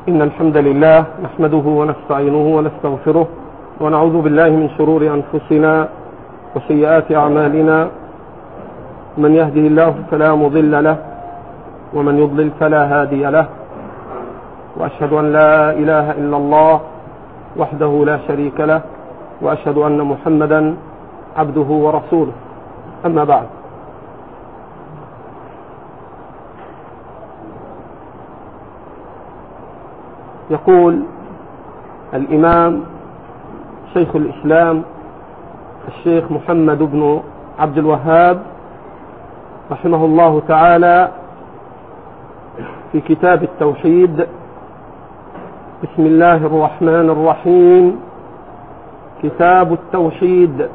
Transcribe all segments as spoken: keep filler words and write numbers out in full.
إن الحمد لله نحمده ونستعينه ونستغفره ونعوذ بالله من شرور أنفسنا وسيئات أعمالنا. من يهده الله فلا مضل له ومن يضلل فلا هادي له، وأشهد أن لا إله إلا الله وحده لا شريك له، وأشهد أن محمدا عبده ورسوله. أما بعد، يقول الإمام شيخ الإسلام الشيخ محمد بن عبد الوهاب رحمه الله تعالى في كتاب التوحيد: بسم الله الرحمن الرحيم. كتاب التوحيد.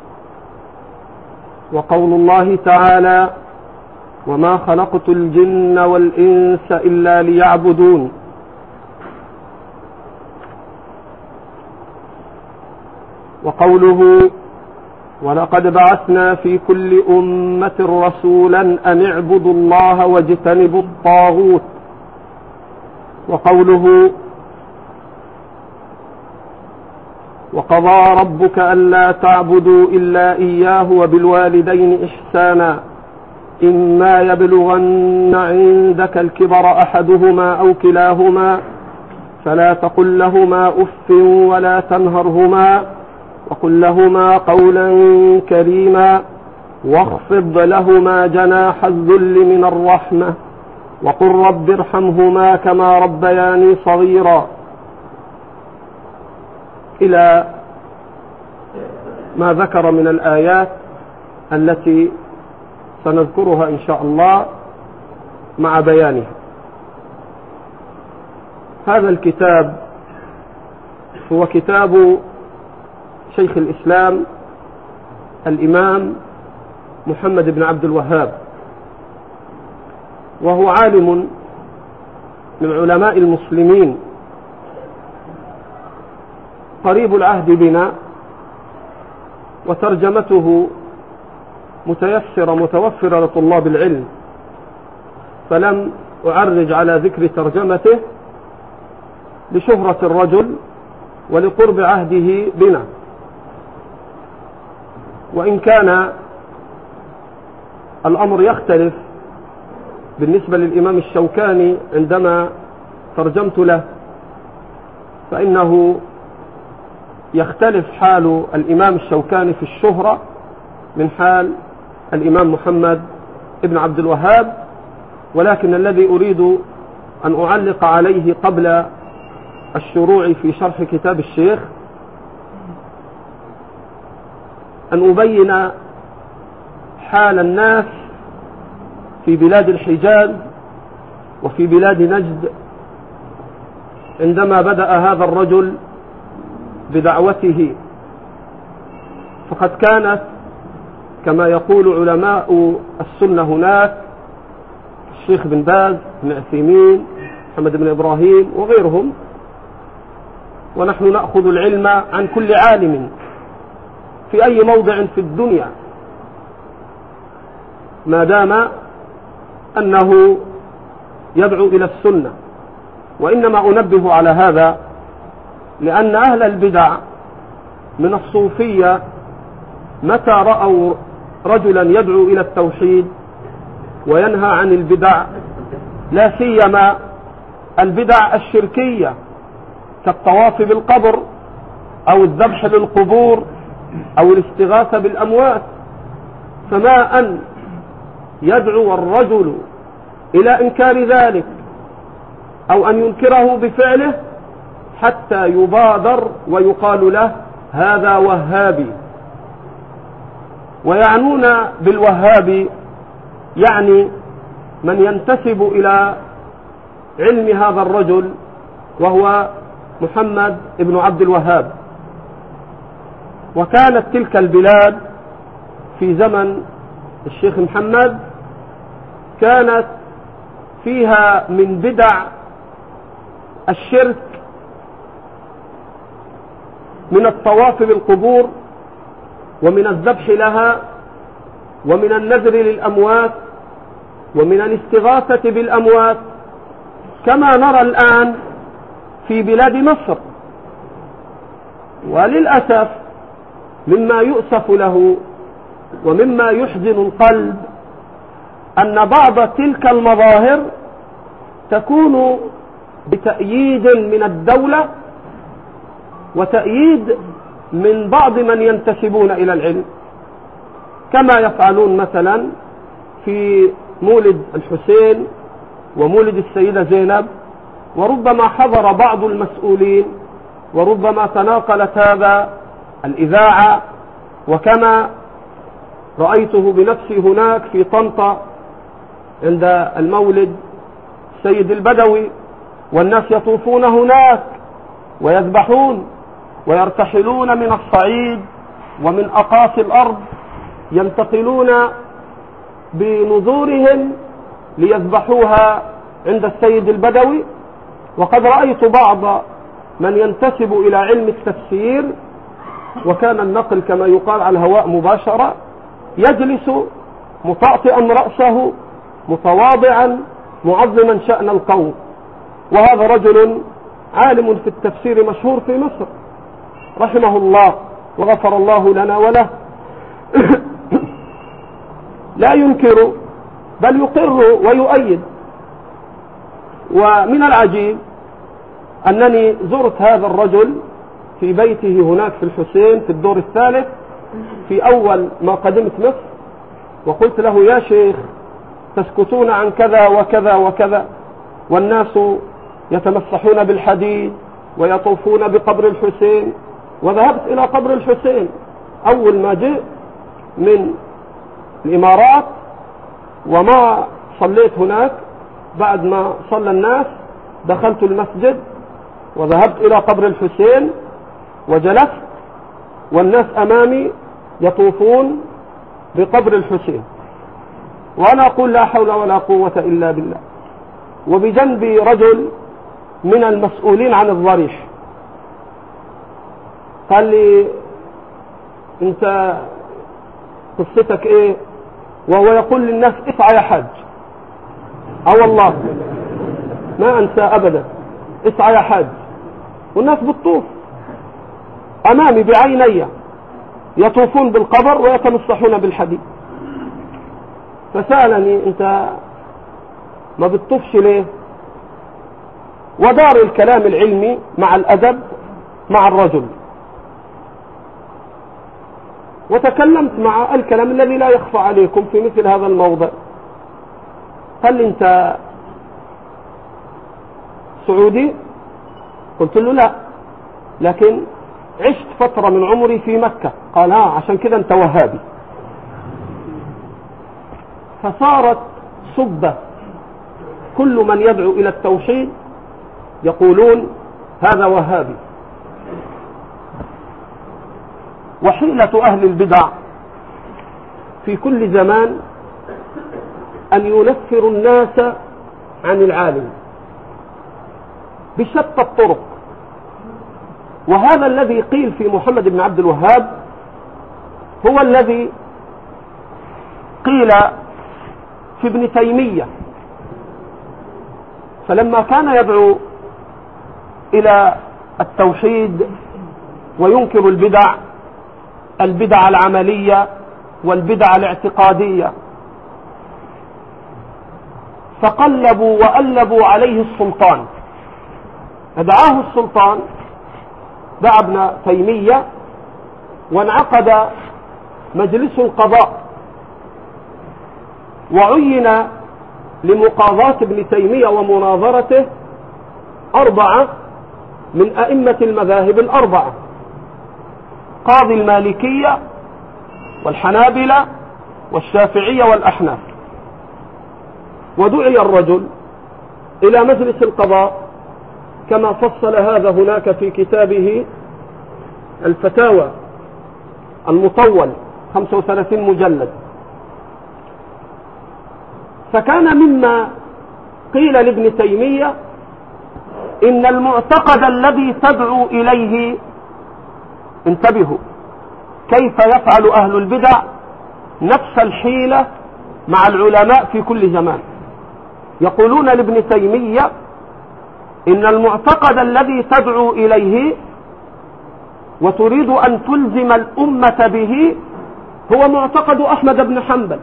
وقول الله تعالى: وما خلقت الجن والإنس إلا ليعبدون. وقوله: ولقد بعثنا في كل أمة رسولا أن اعبدوا الله واجتنبوا الطاغوت. وقوله: وقضى ربك ألا تعبدوا إلا إياه وبالوالدين إحسانا إما يبلغن عندك الكبر أحدهما أو كلاهما فلا تقل لهما أف ولا تنهرهما وقل لهما قولا كريما واخفض لهما جناح الذل من الرحمة وقل رب ارحمهما كما ربياني صغيرا، إلى ما ذكر من الآيات التي سنذكرها إن شاء الله مع بيانها. هذا الكتاب هو كتاب شيخ الإسلام الإمام محمد بن عبد الوهاب، وهو عالم من علماء المسلمين قريب العهد بنا، وترجمته متيسرة متوفرة لطلاب العلم، فلم أعرج على ذكر ترجمته لشهرة الرجل ولقرب عهده بنا، وإن كان الأمر يختلف بالنسبة للإمام الشوكاني عندما ترجمت له، فإنه يختلف حال الإمام الشوكاني في الشهرة من حال الإمام محمد ابن عبد الوهاب. ولكن الذي أريد أن أعلق عليه قبل الشروع في شرح كتاب الشيخ أن أبين حال الناس في بلاد الحجاز وفي بلاد نجد عندما بدأ هذا الرجل بدعوته. فقد كانت كما يقول علماء السنة هناك الشيخ بن باز، بن عثيمين، محمد بن إبراهيم وغيرهم، ونحن نأخذ العلم عن كل عالم في أي موضع في الدنيا ما دام أنه يدعو إلى السنة. وإنما أنبه على هذا لأن أهل البدع من الصوفية متى رأوا رجلا يدعو إلى التوحيد وينهى عن البدع، لا سيما البدع الشركية كالطواف بالقبر أو الذبح للقبور أو الاستغاثة بالأموات، فما أن يدعو الرجل إلى إنكار ذلك أو أن ينكره بفعله حتى يبادر ويقال له هذا وهابي. ويعنون بالوهابي يعني من ينتسب إلى علم هذا الرجل وهو محمد ابن عبد الوهاب. وكانت تلك البلاد في زمن الشيخ محمد كانت فيها من بدع الشرك من الطواف بالقبور ومن الذبح لها ومن النذر للأموات ومن الاستغاثة بالأموات، كما نرى الآن في بلاد مصر. وللأسف مما يؤسف له ومما يحزن القلب أن بعض تلك المظاهر تكون بتأييد من الدولة وتأييد من بعض من ينتسبون إلى العلم، كما يفعلون مثلا في مولد الحسين ومولد السيدة زينب، وربما حضر بعض المسؤولين وربما تناقلت هذا الإذاعة، وكما رأيته بنفسي هناك في طنطا عند المولد السيد البدوي، والناس يطوفون هناك ويذبحون ويرتحلون من الصعيد ومن أقاصي الأرض، ينتقلون بنذورهم ليذبحوها عند السيد البدوي. وقد رأيت بعض من ينتسب إلى علم التفسير، وكان النقل كما يقال على الهواء مباشرة، يجلس مطأطئا رأسه متواضعا معظما شأن القوم، وهذا رجل عالم في التفسير مشهور في مصر رحمه الله وغفر الله لنا وله. لا ينكر بل يقر ويؤيد. ومن العجيب أنني زرت هذا الرجل في بيته هناك في الحسين في الدور الثالث في أول ما قدمت مصر، وقلت له: يا شيخ، تسكتون عن كذا وكذا وكذا، والناس يتمسحون بالحديد ويطوفون بقبر الحسين. وذهبت إلى قبر الحسين أول ما جئت من الإمارات، وما صليت هناك. بعد ما صلى الناس دخلت المسجد وذهبت إلى قبر الحسين وجلست، والناس أمامي يطوفون بقبر الحسين، وأنا أقول: لا حول ولا قوة إلا بالله. وبجنبي رجل من المسؤولين عن الضريح قال لي: أنت قصتك إيه؟ وهو يقول للناس: اسعى يا حج. أو والله ما أنسى أبدا، اسعى يا حج، والناس بتطوف أمامي بعيني، يطوفون بالقبر ويتمسحون بالحديد. فسألني: أنت ما بتطوفش ليه؟ ودار الكلام العلمي مع الأدب مع الرجل، وتكلمت مع الكلام الذي لا يخفى عليكم في مثل هذا الموضع. قال لي: أنت سعودي؟ قلت له: لا، لكن عشت فترة من عمري في مكة. قال: ها، عشان كده أنت وهابي. فصارت صبة، كل من يدعو إلى التوحيد يقولون هذا وهابي. وحيلة أهل البدع في كل زمان أن ينفروا الناس عن العالم بشتى الطرق. وهذا الذي قيل في محمد بن عبد الوهاب هو الذي قيل في ابن تيمية. فلما كان يدعو إلى التوحيد وينكر البدع البدع العملية والبدع الاعتقادية، فقلبوا وألبوا عليه السلطان. دعاه السلطان، دعا ابن تيمية، وانعقد مجلس القضاء، وعين لمقاضاة ابن تيمية ومناظرته أربعة من أئمة المذاهب الأربعة: قاضي المالكية والحنابلة والشافعية والأحناف. ودعي الرجل إلى مجلس القضاء كما فصل هذا هناك في كتابه الفتاوى المطول خمسة وثلاثين مجلد. فكان مما قيل لابن تيمية: إن المعتقد الذي تدعو إليه، انتبهوا كيف يفعل أهل البدع نفس الحيلة مع العلماء في كل زمان. يقولون لابن تيمية: إن المعتقد الذي تدعو إليه وتريد أن تلزم الأمة به هو معتقد أحمد بن حنبل.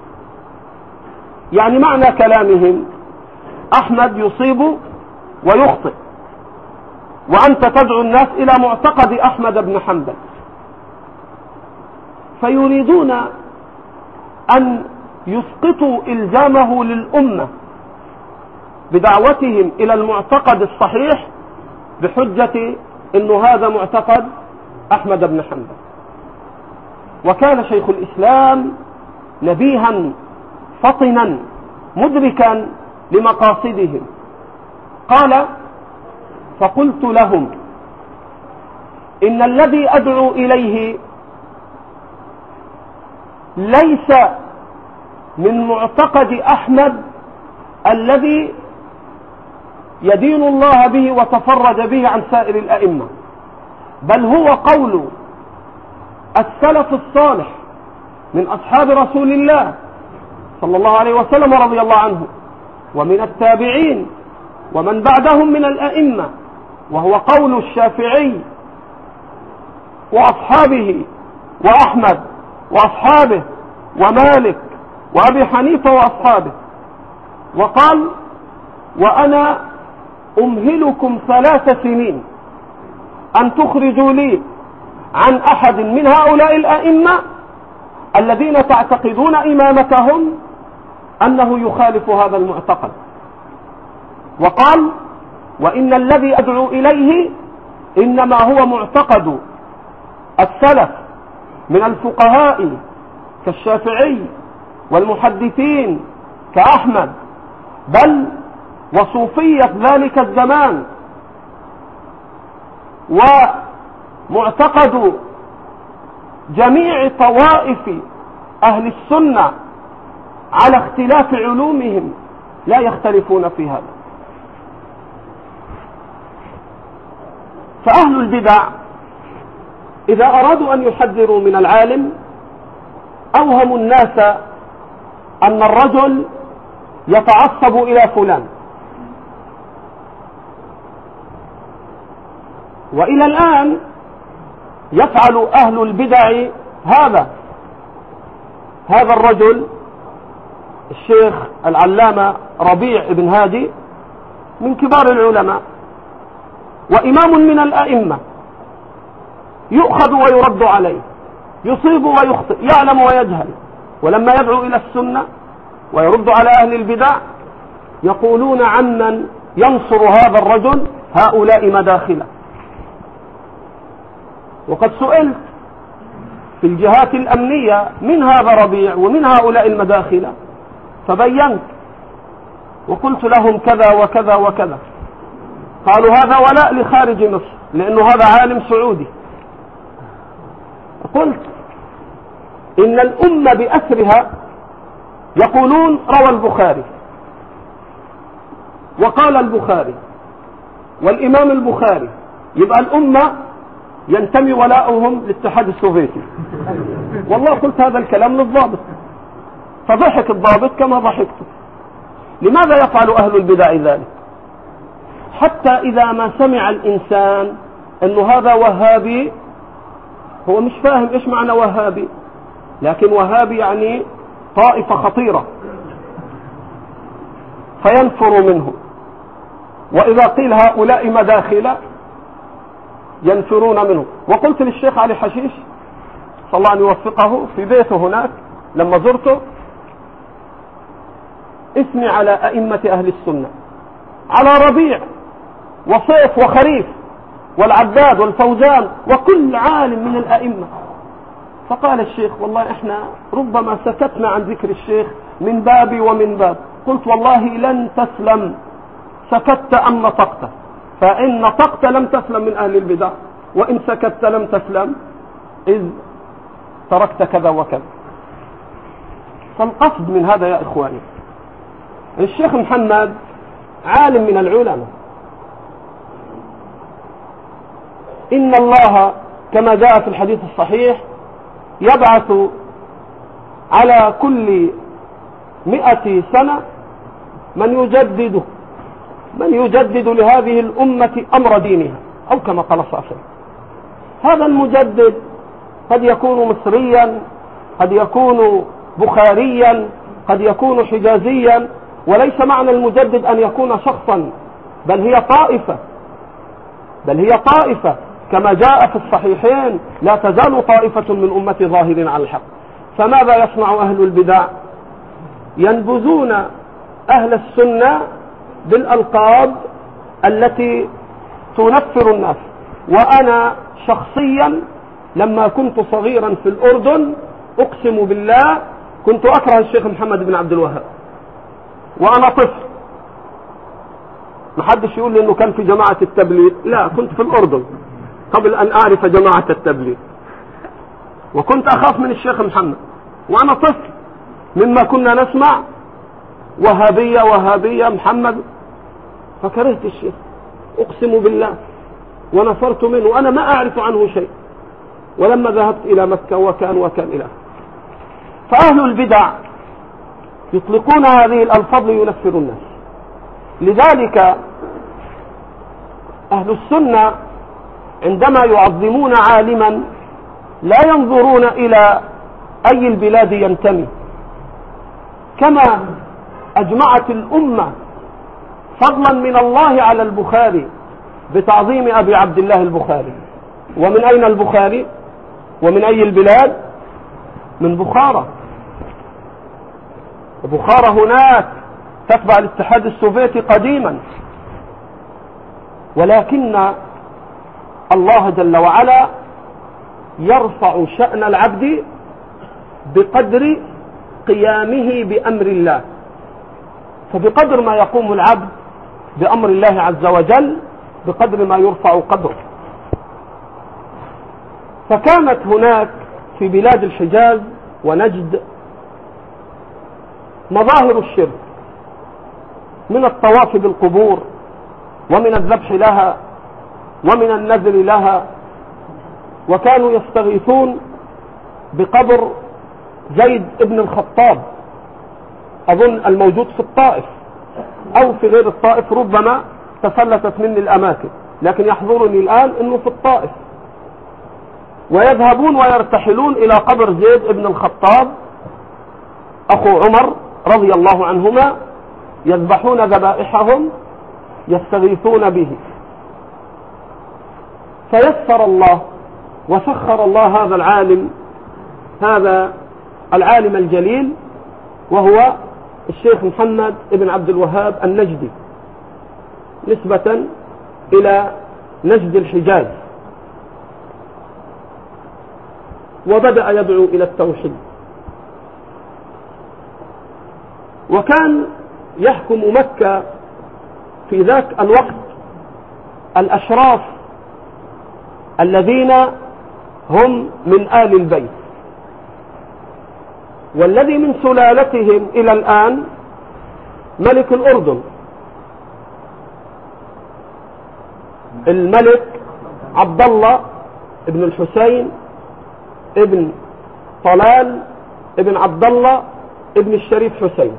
يعني معنى كلامهم أحمد يصيب ويخطئ، وأنت تدعو الناس إلى معتقد أحمد بن حنبل، فيريدون أن يسقطوا إلزامه للأمة بدعوتهم إلى المعتقد الصحيح بحجة إنه هذا معتقد أحمد بن حنبل. وكان شيخ الإسلام نبيها فطنا مدركا لمقاصدهم. قال: فقلت لهم إن الذي أدعو إليه ليس من معتقد أحمد الذي يدين الله به وتفرد به عن سائر الأئمة، بل هو قول السلف الصالح من أصحاب رسول الله صلى الله عليه وسلم رضي الله عنه، ومن التابعين ومن بعدهم من الأئمة، وهو قول الشافعي وأصحابه وأحمد وأصحابه ومالك وأبي حنيفة وأصحابه. وقال: وأنا أمهلكم ثلاث سنين أن تخرجوا لي عن أحد من هؤلاء الأئمة الذين تعتقدون إمامتهم أنه يخالف هذا المعتقد. وقال: وإن الذي أدعو إليه إنما هو معتقد السلف من الفقهاء كالشافعي والمحدثين كأحمد، بل وصوفية ذلك الزمان، ومعتقد جميع طوائف أهل السنة على اختلاف علومهم لا يختلفون في هذا. فأهل البدع إذا أرادوا أن يحذروا من العالم أوهموا الناس أن الرجل يتعصب إلى فلان، وإلى الآن يفعل أهل البدع هذا. هذا الرجل الشيخ العلامة ربيع بن هادي من كبار العلماء وإمام من الأئمة، يؤخذ ويرد عليه، يصيب ويخطئ، يعلم ويجهل، ولما يدعو إلى السنة ويرد على أهل البدع يقولون عمن ينصر هذا الرجل هؤلاء مداخلة. وقد سئلت في الجهات الأمنية من هذا ربيع ومن هؤلاء المداخلة، فبينت وقلت لهم كذا وكذا وكذا، قالوا هذا ولاء لخارج مصر لأنه هذا عالم سعودي. قلت إن الأمة بأسرها يقولون روى البخاري وقال البخاري والإمام البخاري، يبقى الأمة ينتمي ولاؤهم للاتحاد السوفيتي. والله قلت هذا الكلام للضابط، فضحك الضابط كما ضحكت. لماذا يفعل أهل البدع ذلك؟ حتى إذا ما سمع الإنسان أنه هذا وهابي، هو مش فاهم إيش معنى وهابي، لكن وهابي يعني طائفة خطيرة، فينفر منه. وإذا قيل هؤلاء مداخلة ينفرون منه. وقلت للشيخ علي حشيش صلى الله أن يوفقه في بيته هناك لما زرته: اسمي على أئمة أهل السنة، على ربيع وصيف وخريف والعباد والفوزان وكل عالم من الأئمة. فقال الشيخ: والله احنا ربما سكتنا عن ذكر الشيخ من باب ومن باب. قلت: والله لن تسلم، سكت أم نطقت، فإن نطقت لم تسلم من أهل البدع، وإن سكت لم تسلم إذ تركت كذا وكذا. فالقصد من هذا يا إخواني، الشيخ محمد عالم من العلماء، إن الله كما جاء في الحديث الصحيح يبعث على كل مئة سنة من يجدد من يجدد لهذه الأمة أمر دينها، أو كما قال صلى الله عليه وسلم. هذا المجدد قد يكون مصريا، قد يكون بخاريا، قد يكون حجازيا، وليس معنى المجدد أن يكون شخصا، بل هي طائفة، بل هي طائفة كما جاء في الصحيحين: لا تزال طائفة من أمتي ظاهرين على الحق. فماذا يصنع أهل البدع؟ ينبذون أهل السنة بالألقاب التي تنفر الناس. وأنا شخصيا لما كنت صغيرا في الأردن أقسم بالله كنت أكره الشيخ محمد بن عبد الوهاب وأنا طفل. محدش يقول لي أنه كان في جماعة التبليغ، لا، كنت في الأردن قبل أن أعرف جماعة التبليغ، وكنت أخاف من الشيخ محمد وأنا طفل، مما كنا نسمع وهابية وهابية محمد، فكرهت الشيخ أقسم بالله ونفرت منه وأنا ما أعرف عنه شيء. ولما ذهبت إلى مكة وكان وكان إله. فأهل البدع يطلقون هذه الألفاظ لينفروا الناس. لذلك أهل السنة عندما يعظمون عالما لا ينظرون إلى أي البلاد ينتمي، كما أجمعت الأمة فضلا من الله على البخاري بتعظيم أبي عبد الله البخاري. ومن أين البخاري؟ ومن أي البلاد؟ من بخارى. بخارى هناك تتبع الاتحاد السوفيتي قديما، ولكن الله جل وعلا يرفع شأن العبد بقدر قيامه بأمر الله. فبقدر ما يقوم العبد بأمر الله عز وجل بقدر ما يرفع قدره. فكانت هناك في بلاد الحجاز ونجد مظاهر الشرك، من الطواف بالقبور ومن الذبح لها ومن النذر لها، وكانوا يستغيثون بقبر زيد ابن الخطاب، أظن الموجود في الطائف أو في غير الطائف، ربما تفلتت مني الأماكن، لكن يحضرني الآن أنه في الطائف. ويذهبون ويرتحلون إلى قبر زيد ابن الخطاب أخو عمر رضي الله عنهما، يذبحون ذبائحهم يستغيثون به. فيسر الله وسخر الله هذا العالم، هذا العالم الجليل، وهو الشيخ محمد بن عبد الوهاب النجدي، نسبة إلى نجد الحجاز، وبدأ يدعو إلى التوحيد. وكان يحكم مكة في ذاك الوقت الأشراف الذين هم من آل البيت، والذي من سلالتهم إلى الآن ملك الأردن الملك عبد الله ابن الحسين ابن طلال ابن عبد الله ابن الشريف حسين.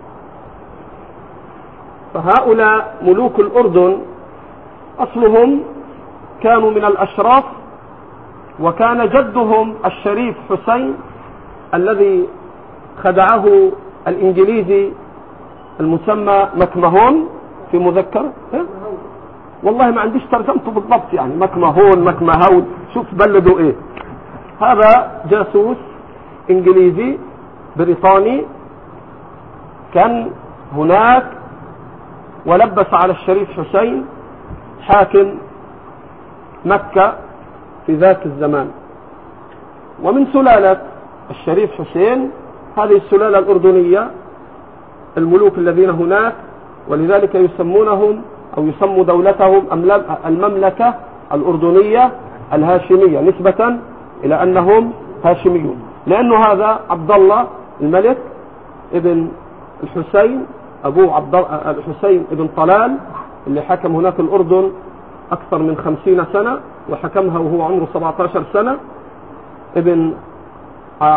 فهؤلاء ملوك الأردن أصلهم كانوا من الأشراف، وكان جدهم الشريف حسين الذي خدعه الإنجليزي المسمى مكمهون في مذكر، والله ما عنديش ترجمته بالضبط، يعني مكمهون مكمهون، شوف بلدوا ايه. هذا جاسوس انجليزي بريطاني كان هناك، ولبس على الشريف حسين حاكم مكة في ذاك الزمان. ومن سلالة الشريف حسين هذه السلالة الأردنية الملوك الذين هناك، ولذلك يسمونهم أو يسموا دولتهم المملكة الأردنية الهاشمية، نسبة إلى أنهم هاشميون، لأنه هذا عبد الله الملك ابن الحسين أبوه عبد الحسين ابن طلال اللي حكم هناك الأردن أكثر من خمسين سنة، وحكمها وهو عمره سبعة عشر سنة، ابن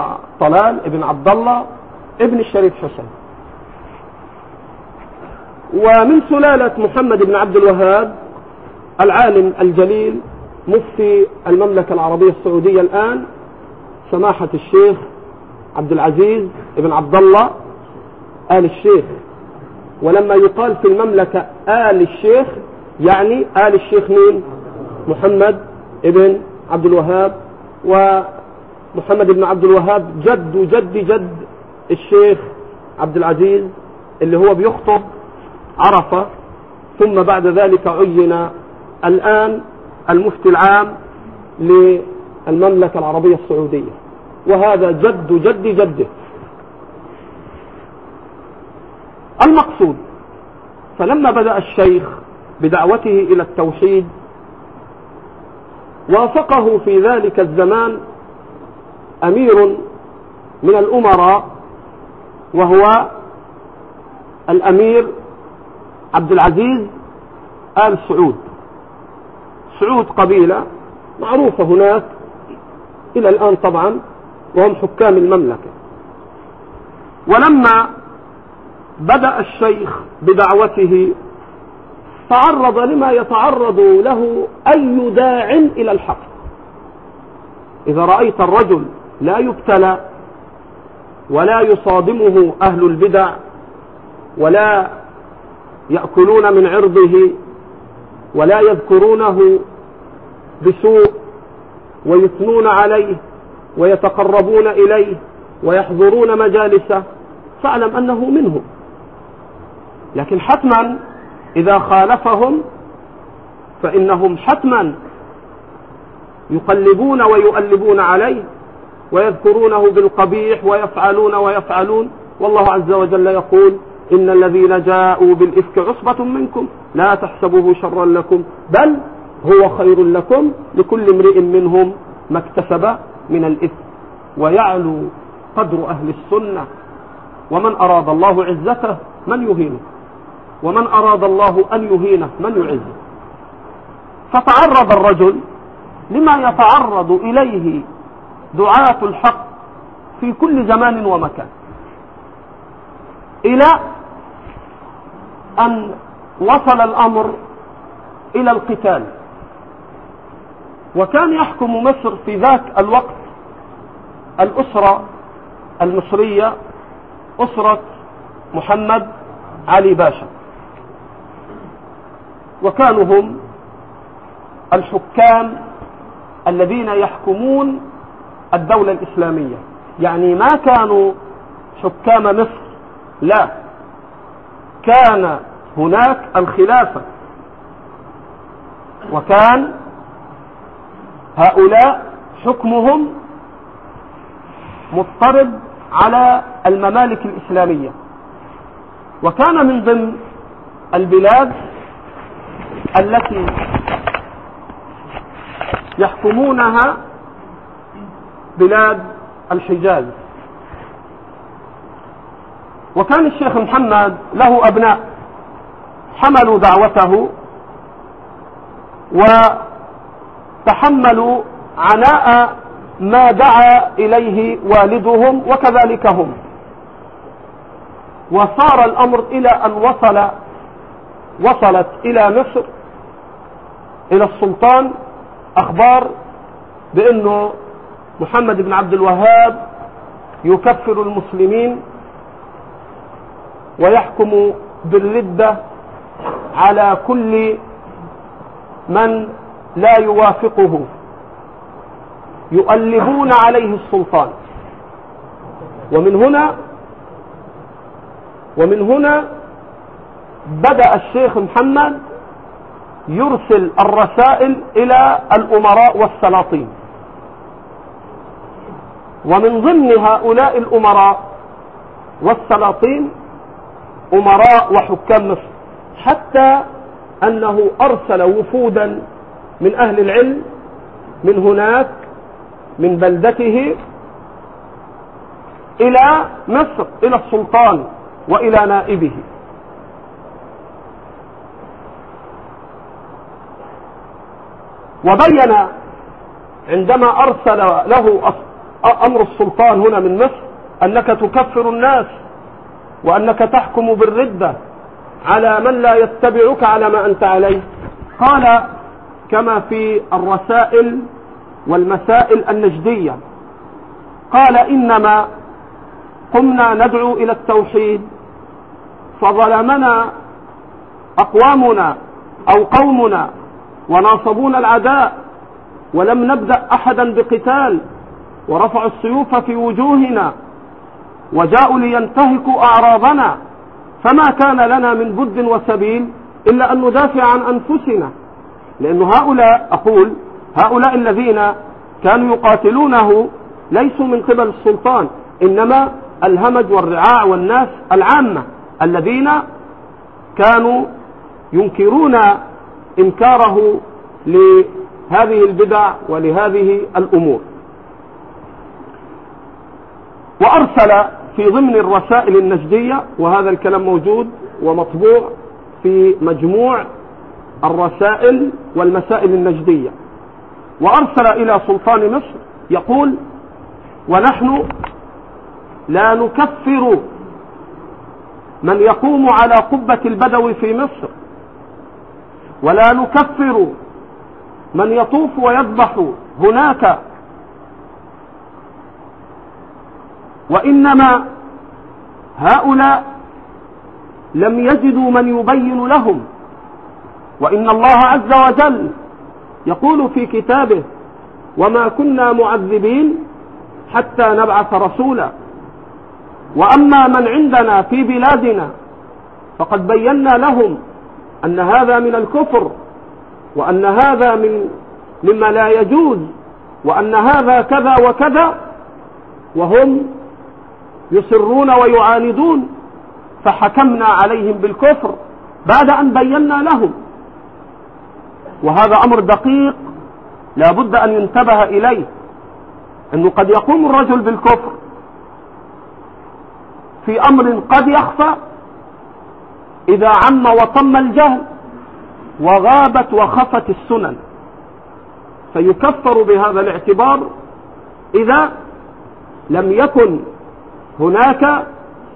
طلال ابن عبد الله ابن الشريف حسين. ومن سلالة محمد بن عبد الوهاب العالم الجليل مفتي المملكة العربية السعودية الآن سماحة الشيخ عبد العزيز بن عبد الله آل الشيخ. ولما يقال في المملكة آل الشيخ يعني آل الشيخ مين؟ محمد بن عبد الوهاب، ومحمد بن عبد الوهاب جد جد جد الشيخ عبد العزيز اللي هو بيخطب عرفة، ثم بعد ذلك عين الآن المفتي العام للمملكة العربية السعودية، وهذا جد جد جده. المقصود فلما بدأ الشيخ بدعوته إلى التوحيد وافقه في ذلك الزمان أمير من الأمراء وهو الأمير عبد العزيز آل سعود. سعود قبيلة معروفة هناك إلى الآن طبعا، وهم حكام المملكة. ولما بدأ الشيخ بدعوته تعرض لما يتعرض له أي داع إلى الحق. إذا رأيت الرجل لا يبتلى ولا يصادمه أهل البدع ولا يأكلون من عرضه ولا يذكرونه بسوء ويثنون عليه ويتقربون إليه ويحضرون مجالسه، فاعلم أنه منهم. لكن حتما إذا خالفهم فإنهم حتما يقلبون ويؤلبون عليه ويذكرونه بالقبيح ويفعلون ويفعلون. والله عز وجل يقول: إن الذين جاءوا بالإفك عصبة منكم لا تحسبوه شرا لكم بل هو خير لكم لكل امرئ منهم ما اكتسب من الإثم ويعلو قدر أهل السنة. ومن أراد الله عزته من يهينه، ومن أراد الله أن يهينه من يعزه. فتعرض الرجل لما يتعرض إليه دعاة الحق في كل زمان ومكان، إلى أن وصل الأمر إلى القتال. وكان يحكم مصر في ذاك الوقت الأسرة المصرية، أسرة محمد علي باشا، وكانوا هم الحكام الذين يحكمون الدولة الإسلامية. يعني ما كانوا حكام مصر، لا، كان هناك الخلافة، وكان هؤلاء حكمهم مضطرد على الممالك الإسلامية. وكان من ضمن البلاد التي يحكمونها بلاد الحجاز. وكان الشيخ محمد له أبناء حملوا دعوته وتحملوا عناء ما دعا إليه والدهم وكذلك هم. وصار الأمر إلى أن وصل وصلت إلى مصر إلى السلطان أخبار بأنه محمد بن عبد الوهاب يكفر المسلمين ويحكم بالردة على كل من لا يوافقه، يؤلبون عليه السلطان. ومن هنا ومن هنا بدأ الشيخ محمد يرسل الرسائل إلى الأمراء والسلاطين. ومن ضمن هؤلاء الأمراء والسلاطين أمراء وحكام مصر، حتى أنه أرسل وفودا من أهل العلم من هناك من بلدته إلى مصر، إلى السلطان وإلى نائبه. وبين عندما أرسل له أمر السلطان هنا من مصر أنك تكفر الناس وأنك تحكم بالردة، على من لا يتبعك على ما أنت عليه؟ قال كما في الرسائل والمسائل النجدية، قال إنما قمنا ندعو إلى التوحيد فظلمنا أقوامنا أو قومنا وناصبونا العداء ولم نبدأ أحدا بقتال ورفعوا السيوف في وجوهنا وجاءوا لينتهكوا أعراضنا، فما كان لنا من بد وسبيل إلا أن ندافع عن أنفسنا. لأن هؤلاء أقول هؤلاء الذين كانوا يقاتلونه ليسوا من قبل السلطان، إنما الهمج والرعاع والناس العامة الذين كانوا ينكرون إنكاره لهذه البدع ولهذه الأمور. وأرسل في ضمن الرسائل النجدية، وهذا الكلام موجود ومطبوع في مجموع الرسائل والمسائل النجدية، وأرسل إلى سلطان مصر يقول: ونحن لا نكفر من يقوم على قبة البدوي في مصر، ولا نكفر من يطوف ويذبح هناك، وإنما هؤلاء لم يجدوا من يبين لهم، وإن الله عز وجل يقول في كتابه: وما كنا معذبين حتى نبعث رسولا. وأما من عندنا في بلادنا فقد بينا لهم أن هذا من الكفر، وأن هذا من مما لا يجوز، وأن هذا كذا وكذا، وهم يصرون ويعاندون، فحكمنا عليهم بالكفر بعد أن بينا لهم. وهذا أمر دقيق لا بد أن ينتبه إليه، أنه قد يقوم الرجل بالكفر في أمر قد يخفى إذا عم وطم الجهل وغابت وخفت السنن، فيكفر بهذا الاعتبار إذا لم يكن هناك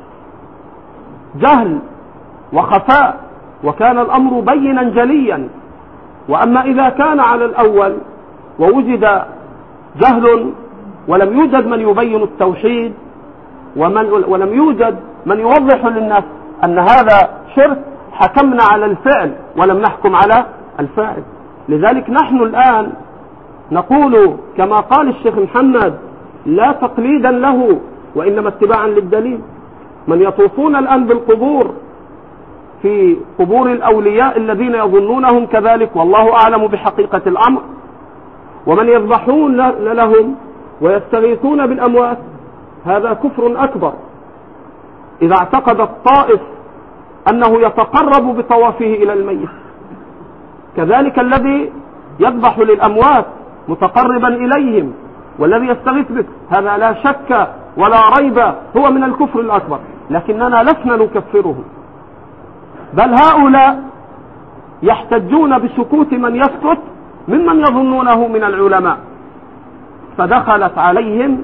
جهل وخفاء وكان الأمر بينا جليا. وأما إذا كان على الأول ووجد جهل ولم يوجد من يبين التوحيد ومن ولم يوجد من يوضح للناس أن هذا شرك، حكمنا على الفعل ولم نحكم على الفاعل. لذلك نحن الآن نقول كما قال الشيخ محمد: لا تقليدا له وإنما اتباعا للدليل. من يطوفون الآن بالقبور في قبور الأولياء الذين يظنونهم كذلك والله أعلم بحقيقة الأمر، ومن يذبحون لهم ويستغيثون بالأموات، هذا كفر أكبر إذا اعتقد الطائف أنه يتقرب بطوافه إلى الميت. كذلك الذي يذبح للأموات متقربا إليهم والذي يستغيث به، هذا لا شك ولا ريب هو من الكفر الأكبر، لكننا لسنا نكفرهم، بل هؤلاء يحتجون بسكوت من يسكت ممن يظنونه من العلماء، فدخلت عليهم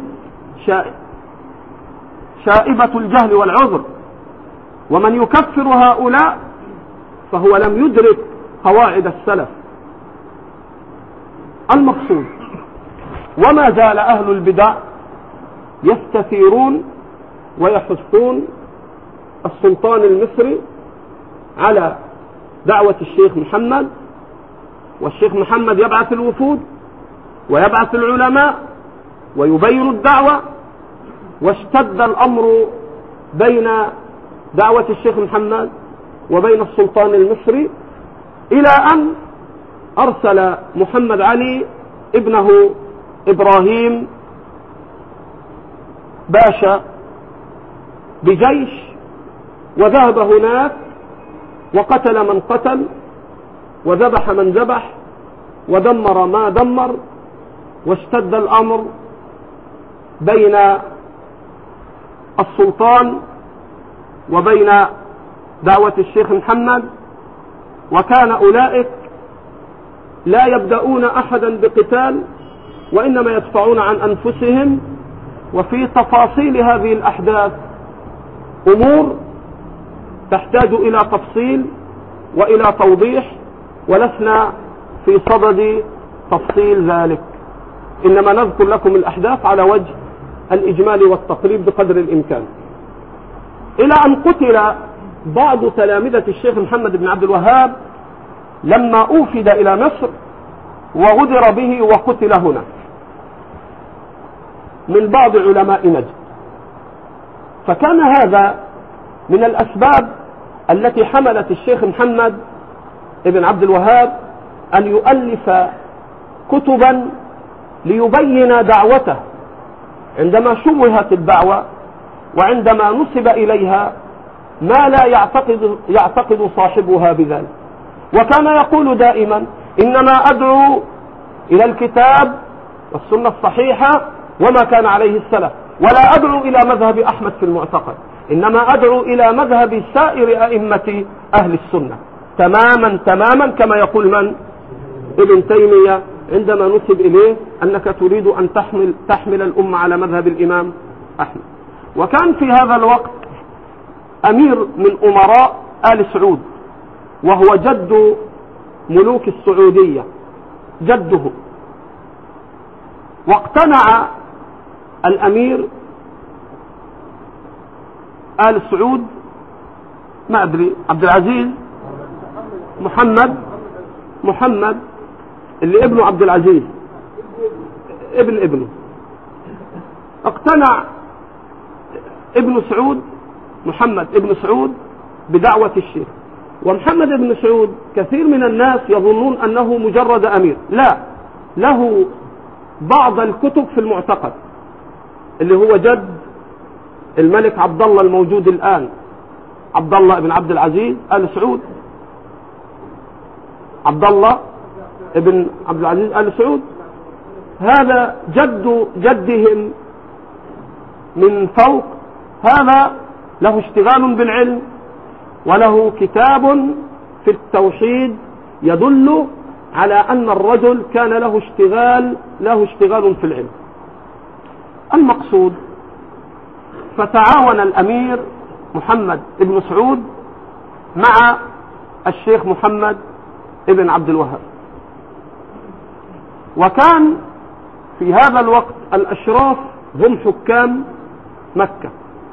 شائبة الجهل والعذر. ومن يكفر هؤلاء فهو لم يدرك قواعد السلف. المقصود: وما زال أهل البدع يستثيرون ويحثون السلطان المصري على دعوة الشيخ محمد، والشيخ محمد يبعث الوفود ويبعث العلماء ويبين الدعوة. واشتد الأمر بين دعوة الشيخ محمد وبين السلطان المصري إلى أن أرسل محمد علي ابنه إبراهيم باشا بجيش وذهب هناك وقتل من قتل وذبح من ذبح ودمر ما دمر. واشتد الأمر بين السلطان وبين دعوة الشيخ محمد، وكان أولئك لا يبدأون أحدا بقتال وإنما يدفعون عن أنفسهم. وفي تفاصيل هذه الأحداث أمور تحتاج إلى تفصيل وإلى توضيح، ولسنا في صدد تفصيل ذلك، إنما نذكر لكم الأحداث على وجه الإجمال والتقريب بقدر الإمكان. إلى أن قتل بعض تلامذة الشيخ محمد بن عبد الوهاب لما أوفد إلى مصر وغدر به وقتل هنا من بعض علماء نجد. فكان هذا من الأسباب التي حملت الشيخ محمد بن عبد الوهاب أن يؤلف كتبا ليبين دعوته عندما شوهت الدعوة وعندما نسب إليها ما لا يعتقد, يعتقد صاحبها بذلك. وكان يقول دائما: إنما أدعو إلى الكتاب والسنة الصحيحة وما كان عليه السلف، ولا أدعو إلى مذهب أحمد في المعتقد، إنما أدعو إلى مذهب سائر أئمة أهل السنة تماما تماما، كما يقول من؟ ابن تيمية عندما نسب إليه أنك تريد أن تحمل, تحمل الأمة على مذهب الإمام أحمد. وكان في هذا الوقت أمير من أمراء آل سعود، وهو جد ملوك السعودية، جده. واقتنع الأمير آل سعود، ما أدري، عبد العزيز محمد محمد اللي ابنه عبد العزيز ابن ابنه، اقتنع ابن سعود محمد ابن سعود بدعوة الشيخ. ومحمد ابن سعود كثير من الناس يظنون أنه مجرد أمير، لا، له بعض الكتب في المعتقد اللي هو جد الملك عبد الله الموجود الآن، عبد الله بن عبد العزيز آل سعود، عبد الله ابن عبد العزيز آل سعود، هذا جد جدهم من فوق. هذا له اشتغال بالعلم، وله كتاب في التوحيد يدل على أن الرجل كان له اشتغال له اشتغال في العلم. المقصود، فتعاون الأمير محمد ابن سعود مع الشيخ محمد ابن عبد الوهاب. وكان في هذا الوقت الأشراف هم حكام مكة،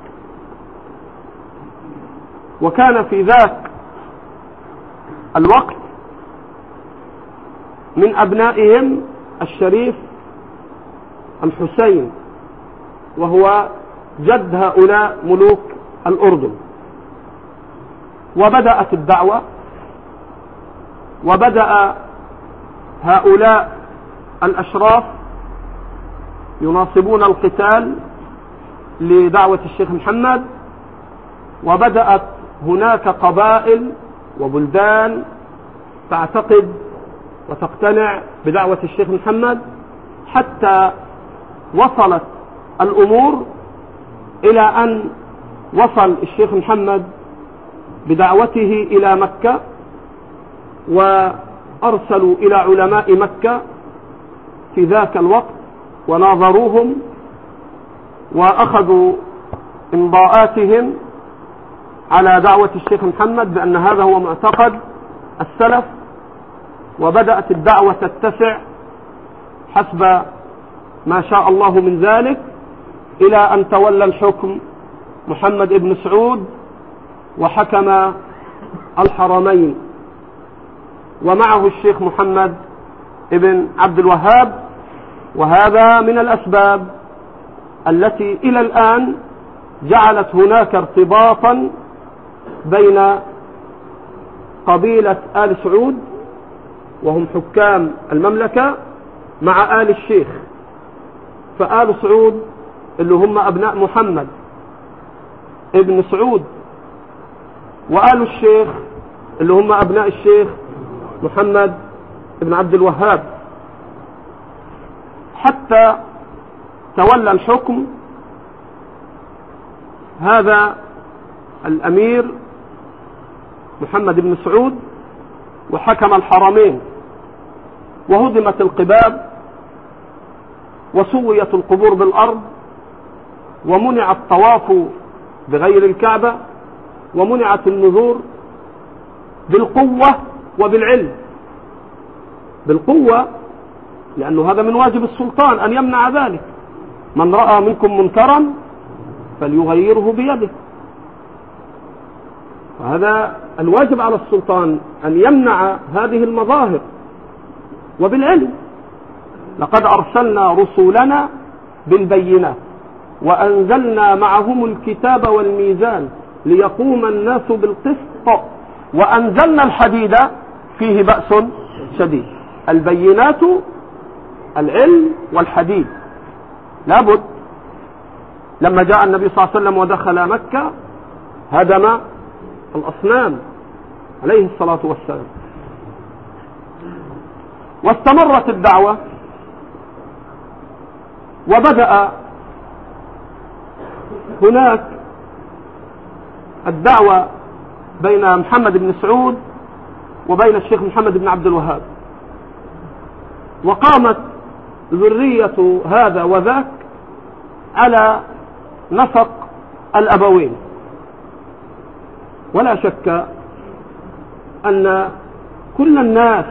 وكان في ذاك الوقت من أبنائهم الشريف الحسين، وهو جد هؤلاء ملوك الأردن. وبدأت الدعوة، وبدأ هؤلاء الأشراف يناصبون القتال لدعوة الشيخ محمد، وبدأت هناك قبائل وبلدان تعتقد وتقتنع بدعوة الشيخ محمد، حتى وصلت الأمور إلى أن وصل الشيخ محمد بدعوته إلى مكة، وأرسلوا إلى علماء مكة في ذاك الوقت وناظروهم وأخذوا إمضاءاتهم على دعوة الشيخ محمد بأن هذا هو معتقد السلف. وبدأت الدعوة تتسع حسب ما شاء الله من ذلك، إلى أن تولى الحكم محمد بن سعود وحكم الحرمين، ومعه الشيخ محمد بن عبد الوهاب. وهذا من الأسباب التي إلى الآن جعلت هناك ارتباطا بين قبيلة آل سعود وهم حكام المملكة مع آل الشيخ. فآل سعود اللي هم أبناء محمد ابن سعود، وآل الشيخ اللي هم أبناء الشيخ محمد ابن عبد الوهاب، حتى تولى الحكم هذا الأمير محمد بن سعود وحكم الحرمين، وهدمت القباب وسويت القبور بالأرض، ومنع الطواف بغير الكعبة، ومنعت النذور بالقوة وبالعلم. بالقوة لأنه هذا من واجب السلطان أن يمنع ذلك. من رأى منكم منكرا فليغيره بيده، وهذا الواجب على السلطان أن يمنع هذه المظاهر. وبالعلم لقد أرسلنا رسولنا بالبينات وأنزلنا معهم الكتاب والميزان ليقوم الناس بالقسط وأنزلنا الحديد فيه بأس شديد. البينات العلم والحديد لابد. لما جاء النبي صلى الله عليه وسلم ودخل مكة هدم الأصنام عليه الصلاة والسلام. واستمرت الدعوة، وبدأ هناك الدعوة بين محمد بن سعود وبين الشيخ محمد بن عبد الوهاب، وقامت ذرية هذا وذاك على نفق الأبوين. ولا شك أن كل الناس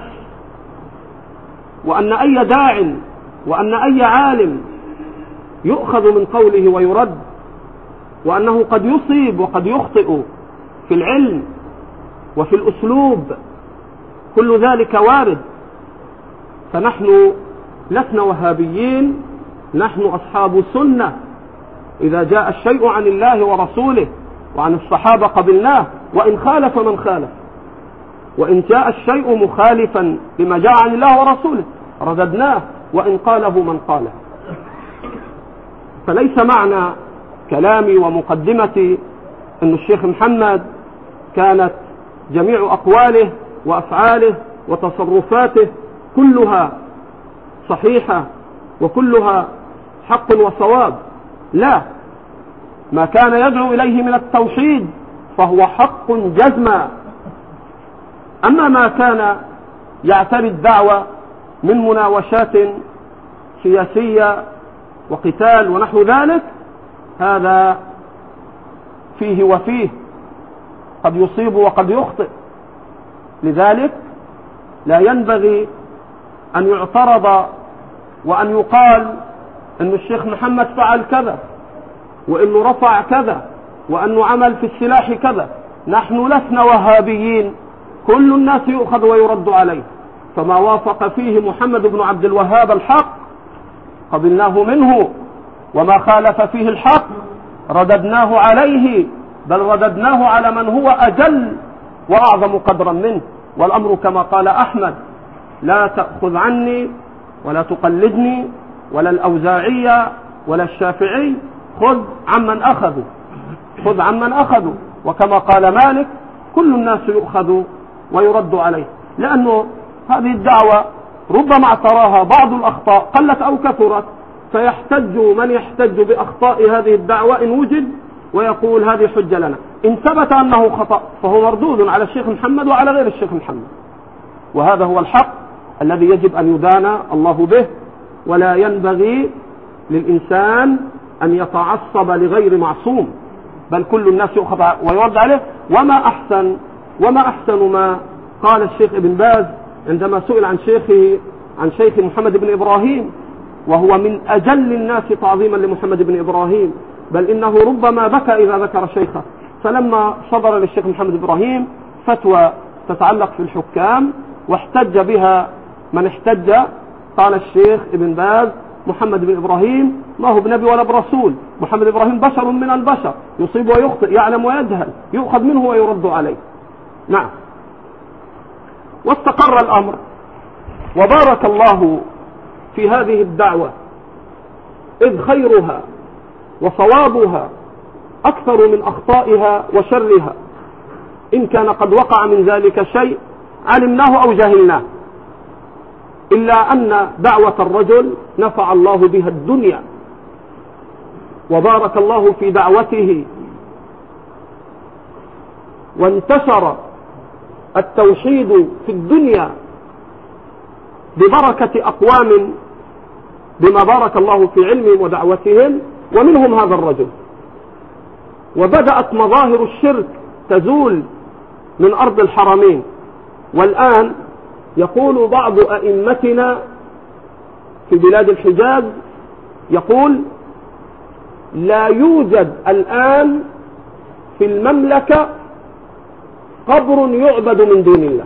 وأن أي داع وأن أي عالم يؤخذ من قوله ويرد، وأنه قد يصيب وقد يخطئ في العلم وفي الأسلوب، كل ذلك وارد. فنحن لسنا وهابيين، نحن أصحاب سنة. إذا جاء الشيء عن الله ورسوله وعن الصحابة قبلناه، وإن خالف من خالف، وإن جاء الشيء مخالفا لما جاء عن الله ورسوله رددناه وإن قاله من قاله. فليس معنى كلامي ومقدمتي أن الشيخ محمد كانت جميع أقواله وأفعاله وتصرفاته كلها صحيحة وكلها حق وصواب. لا، ما كان يدعو إليه من التوحيد فهو حق جزما. أما ما كان يعتري الدعوة من مناوشات سياسية وقتال ونحو ذلك، هذا فيه وفيه، قد يصيب وقد يخطئ. لذلك لا ينبغي أن يعترض وأن يقال أن الشيخ محمد فعل كذا وأنه رفع كذا وأنه عمل في السلاح كذا. نحن لسنا وهابيين، كل الناس يؤخذ ويرد عليه. فما وافق فيه محمد بن عبد الوهاب الحق قبلناه منه، وما خالف فيه الحق رددناه عليه، بل رددناه على من هو أجل وأعظم قدرا منه. والأمر كما قال أحمد: لا تأخذ عني ولا تقلدني ولا الأوزاعية ولا الشافعي، خذ عمن أخذوا، خذ عمن أخذوا. وكما قال مالك: كل الناس يؤخذ ويرد عليه. لأنه هذه الدعوة ربما اعتراها بعض الأخطاء قلت أو كثرت، فيحتج من يحتج بأخطاء هذه الدعوة إن وجد ويقول هذه حجة لنا. إن ثبت أنه خطأ فهو مردود على الشيخ محمد وعلى غير الشيخ محمد، وهذا هو الحق الذي يجب أن يدان الله به. ولا ينبغي للإنسان أن يتعصب لغير معصوم، بل كل الناس يؤخذ ويرد عليه. وما أحسن وما أحسن ما قال الشيخ ابن باز عندما سئل عن شيخه عن شيخ محمد بن إبراهيم، وهو من أجل الناس تعظيما لمحمد بن إبراهيم، بل إنه ربما بكى إذا ذكر شيخه. فلما صدر للشيخ محمد بن إبراهيم فتوى تتعلق في الحكام واحتج بها من احتج، قال الشيخ ابن باز: محمد بن إبراهيم ما هو بنبي ولا برسول، محمد بن إبراهيم بشر من البشر، يصيب ويخطئ، يعلم ويجهل، يؤخذ منه ويرد عليه. نعم. واستقر الأمر، وبارك الله في هذه الدعوة، إذ خيرها وصوابها أكثر من أخطائها وشرها. إن كان قد وقع من ذلك شيء علمناه أو جهلناه، إلا أن دعوة الرجل نفع الله بها الدنيا، وبارك الله في دعوته، وانتشر التوحيد في الدنيا ببركة أقوام بما بارك الله في علمهم ودعوتهم، ومنهم هذا الرجل. وبدأت مظاهر الشرك تزول من أرض الحرمين. والآن يقول بعض أئمتنا في بلاد الحجاز، يقول لا يوجد الآن في المملكة قبر يعبد من دون الله.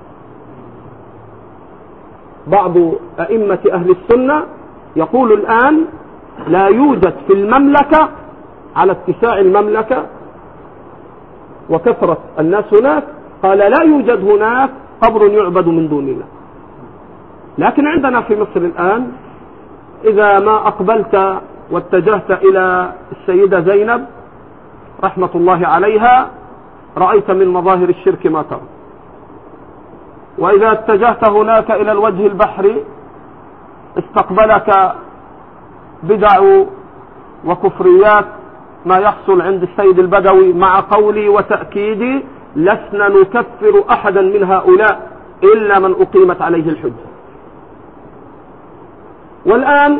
بعض أئمة أهل السنة يقول الآن لا يوجد في المملكة، على اتساع المملكة وكثرة الناس هناك، قال لا يوجد هناك قبر يعبد من دون الله. لكن عندنا في مصر الآن إذا ما أقبلت واتجهت إلى السيدة زينب رحمة الله عليها رأيت من مظاهر الشرك ما ترى، وإذا اتجهت هناك إلى الوجه البحري استقبلك بدع وكفريات ما يحصل عند السيد البدوي، مع قولي وتأكيدي لسنا نكفر أحدا من هؤلاء إلا من أقيمت عليه الحجة. والآن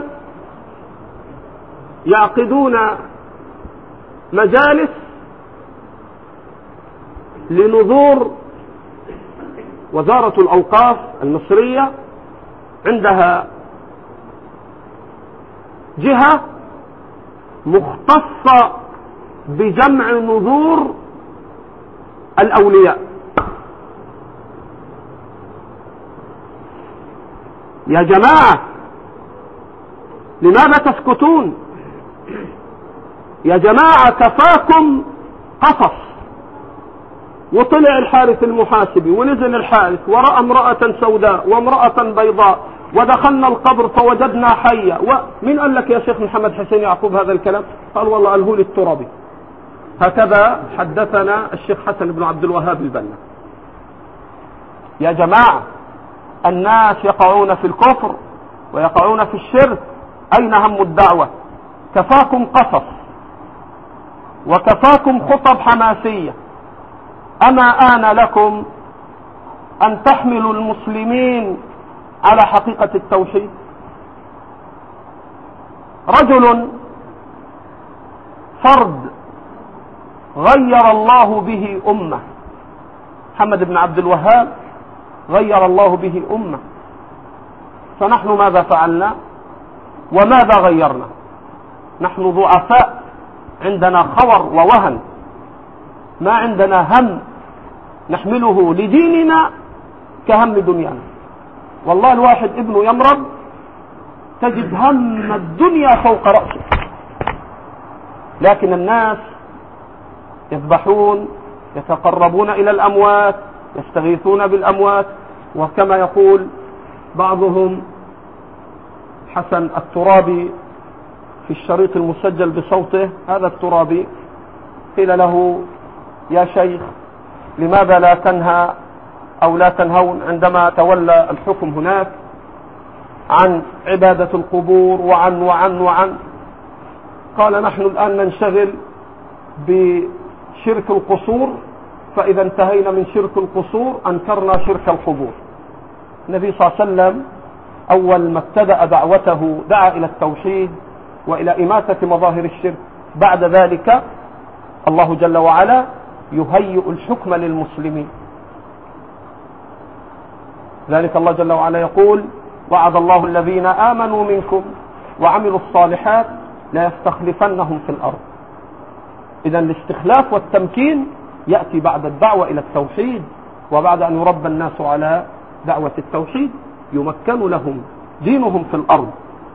يعقدون مجالس لنذور وزارة الأوقاف المصرية، عندها جهة مختصة بجمع نذور الأولياء. يا جماعة لماذا تسكتون؟ يا جماعة كفاكم قصص. وطلع الحارث المحاسبي ونزل الحارث ورأى امرأة سوداء وامرأة بيضاء، ودخلنا القبر فوجدنا حية. ومن قال لك يا شيخ محمد حسين يعقوب هذا الكلام؟ قال والله قاله لي الترابي. هكذا حدثنا الشيخ حسن بن عبد الوهاب البنا. يا جماعة الناس يقعون في الكفر ويقعون في الشرك، أين هم الدعوة؟ كفاكم قصص وكفاكم خطب حماسية. أما آن لكم أن تحملوا المسلمين على حقيقة التوحيد؟ رجل فرد غير الله به أمة، محمد بن عبد الوهاب غير الله به أمة. فنحن ماذا فعلنا وماذا غيرنا؟ نحن ضعفاء، عندنا خور ووهن، ما عندنا هم نحمله لديننا كهم دنيانا. والله الواحد ابنه يمرض تجد هم الدنيا فوق رأسه، لكن الناس يذبحون، يتقربون إلى الأموات، يستغيثون بالأموات. وكما يقول بعضهم حسن الترابي في الشريط المسجل بصوته، هذا الترابي قيل له يا شيخ لماذا لا تنهى أو لا تنهون عندما تولى الحكم هناك عن عبادة القبور وعن وعن وعن قال نحن الآن ننشغل بشرك القصور، فإذا انتهينا من شرك القصور أنكرنا شرك القبور. النبي صلى الله عليه وسلم أول ما ابتدأ دعوته دعا إلى التوحيد وإلى إماتة مظاهر الشرك. بعد ذلك الله جل وعلا يهيئ الحكم للمسلمين. ذلك الله جل وعلا يقول وعد الله الذين آمنوا منكم وعملوا الصالحات لا يستخلفنهم في الأرض. إذا الاستخلاف والتمكين يأتي بعد الدعوة إلى التوحيد، وبعد أن يربى الناس على دعوة التوحيد يمكن لهم دينهم في الأرض.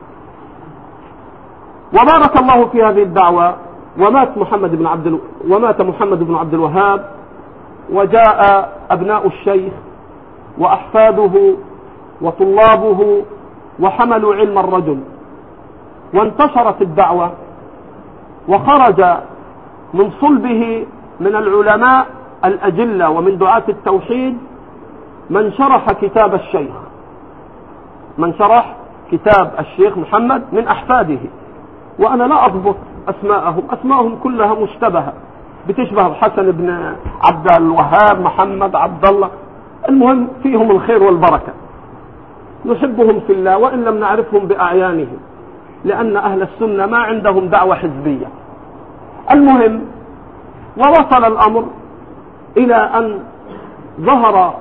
وبارك الله في هذه الدعوة، ومات محمد بن عبد ال... ومات محمد بن عبد الوهاب، وجاء أبناء الشيخ وأحفاده وطلابه وحملوا علم الرجل، وانتشرت الدعوة، وخرج من صلبه من العلماء الأجلة ومن دعاة التوحيد من شرح كتاب الشيخ، من شرح كتاب الشيخ محمد من أحفاده. وأنا لا أضبط أسماءهم، أسماءهم كلها مشتبهة، بتشبه الحسن بن عبد الوهاب، محمد، عبد الله. المهم فيهم الخير والبركة، نحبهم في الله وإن لم نعرفهم بأعيانهم، لأن أهل السنة ما عندهم دعوة حزبية. المهم ووصل الأمر إلى أن ظهر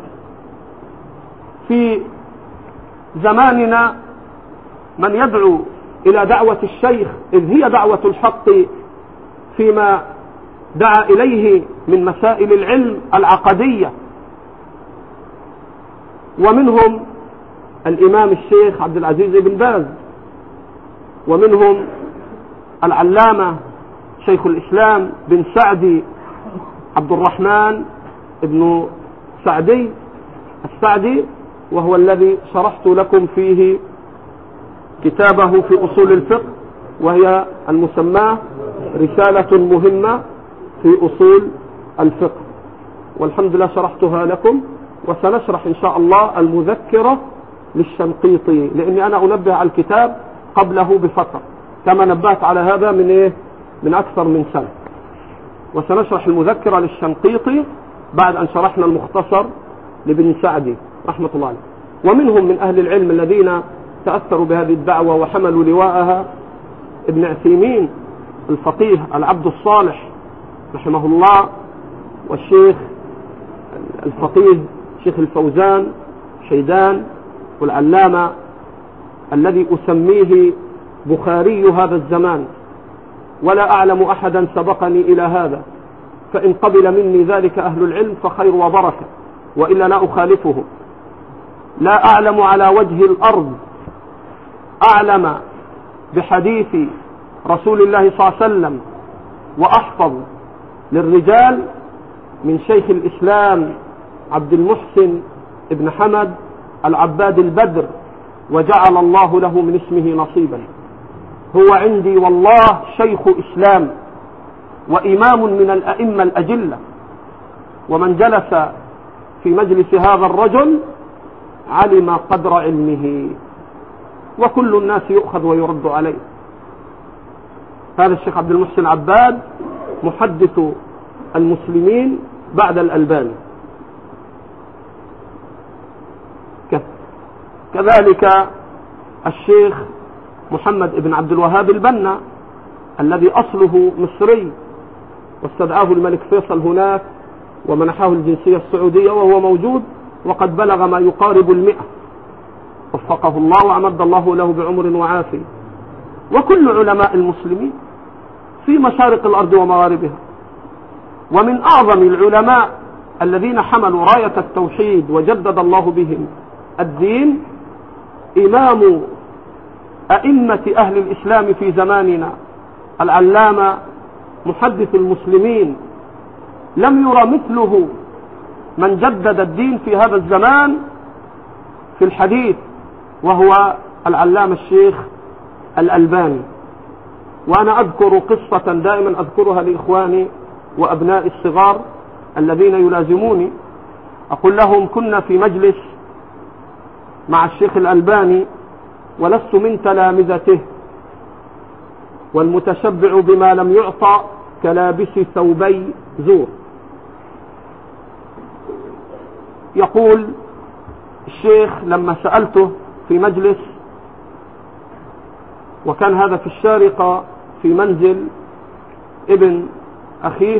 في زماننا من يدعو إلى دعوة الشيخ، إذ هي دعوة الحق فيما دعا إليه من مسائل العلم العقدية. ومنهم الإمام الشيخ عبد العزيز بن باز، ومنهم العلامة شيخ الإسلام بن سعدي عبد الرحمن بن سعدي السعدي، وهو الذي شرحت لكم فيه كتابه في أصول الفقه، وهي المسماة رسالة مهمة في أصول الفقه، والحمد لله شرحتها لكم. وسنشرح إن شاء الله المذكرة للشنقيطي، لأني أنا أنبه على الكتاب قبله بفترة، كما نبهت على هذا من إيه؟ من أكثر من سنة. وسنشرح المذكرة للشنقيطي بعد أن شرحنا المختصر لابن سعدي رحمة الله عليه. ومنهم من أهل العلم الذين تأثروا بهذه الدعوة وحملوا لواءها ابن عثيمين الفقيه العبد الصالح رحمه الله، والشيخ الفقيه شيخ الفوزان شيدان، والعلامة الذي أسميه بخاري هذا الزمان، ولا أعلم أحدا سبقني إلى هذا، فإن قبل مني ذلك أهل العلم فخير وبركة، وإلا لا أخالفه. لا أعلم على وجه الأرض أعلم بحديث رسول الله صلى الله عليه وسلم وأحفظ للرجال من شيخ الإسلام عبد المحسن ابن حمد العباد البدر، وجعل الله له من اسمه نصيبا. هو عندي والله شيخ إسلام وإمام من الأئمة الأجلة، ومن جلس في مجلس هذا الرجل علم قدر علمه، وكل الناس يؤخذ ويرد عليه. هذا الشيخ عبد المحسن عباد محدث المسلمين بعد الألباني. كذلك الشيخ محمد بن عبد الوهاب البنا الذي أصله مصري، واستدعاه الملك فيصل هناك ومنحه الجنسية السعودية، وهو موجود وقد بلغ ما يقارب المئة، وفقه الله وأمد الله له بعمر وعافية. وكل علماء المسلمين في مشارق الأرض ومغاربها. ومن أعظم العلماء الذين حملوا راية التوحيد وجدد الله بهم الدين إمام أئمة أهل الإسلام في زماننا العلامة محدث المسلمين، لم يرى مثله من جدد الدين في هذا الزمان في الحديث، وهو العلامة الشيخ الألباني. وأنا أذكر قصة دائما أذكرها لإخواني وأبناء الصغار الذين يلازموني، أقول لهم كنا في مجلس مع الشيخ الألباني ولست من تلامذته، والمتشبع بما لم يعطى كلابس ثوبي زور. يقول الشيخ لما سألته في مجلس، وكان هذا في الشارقة في منزل ابن أخيه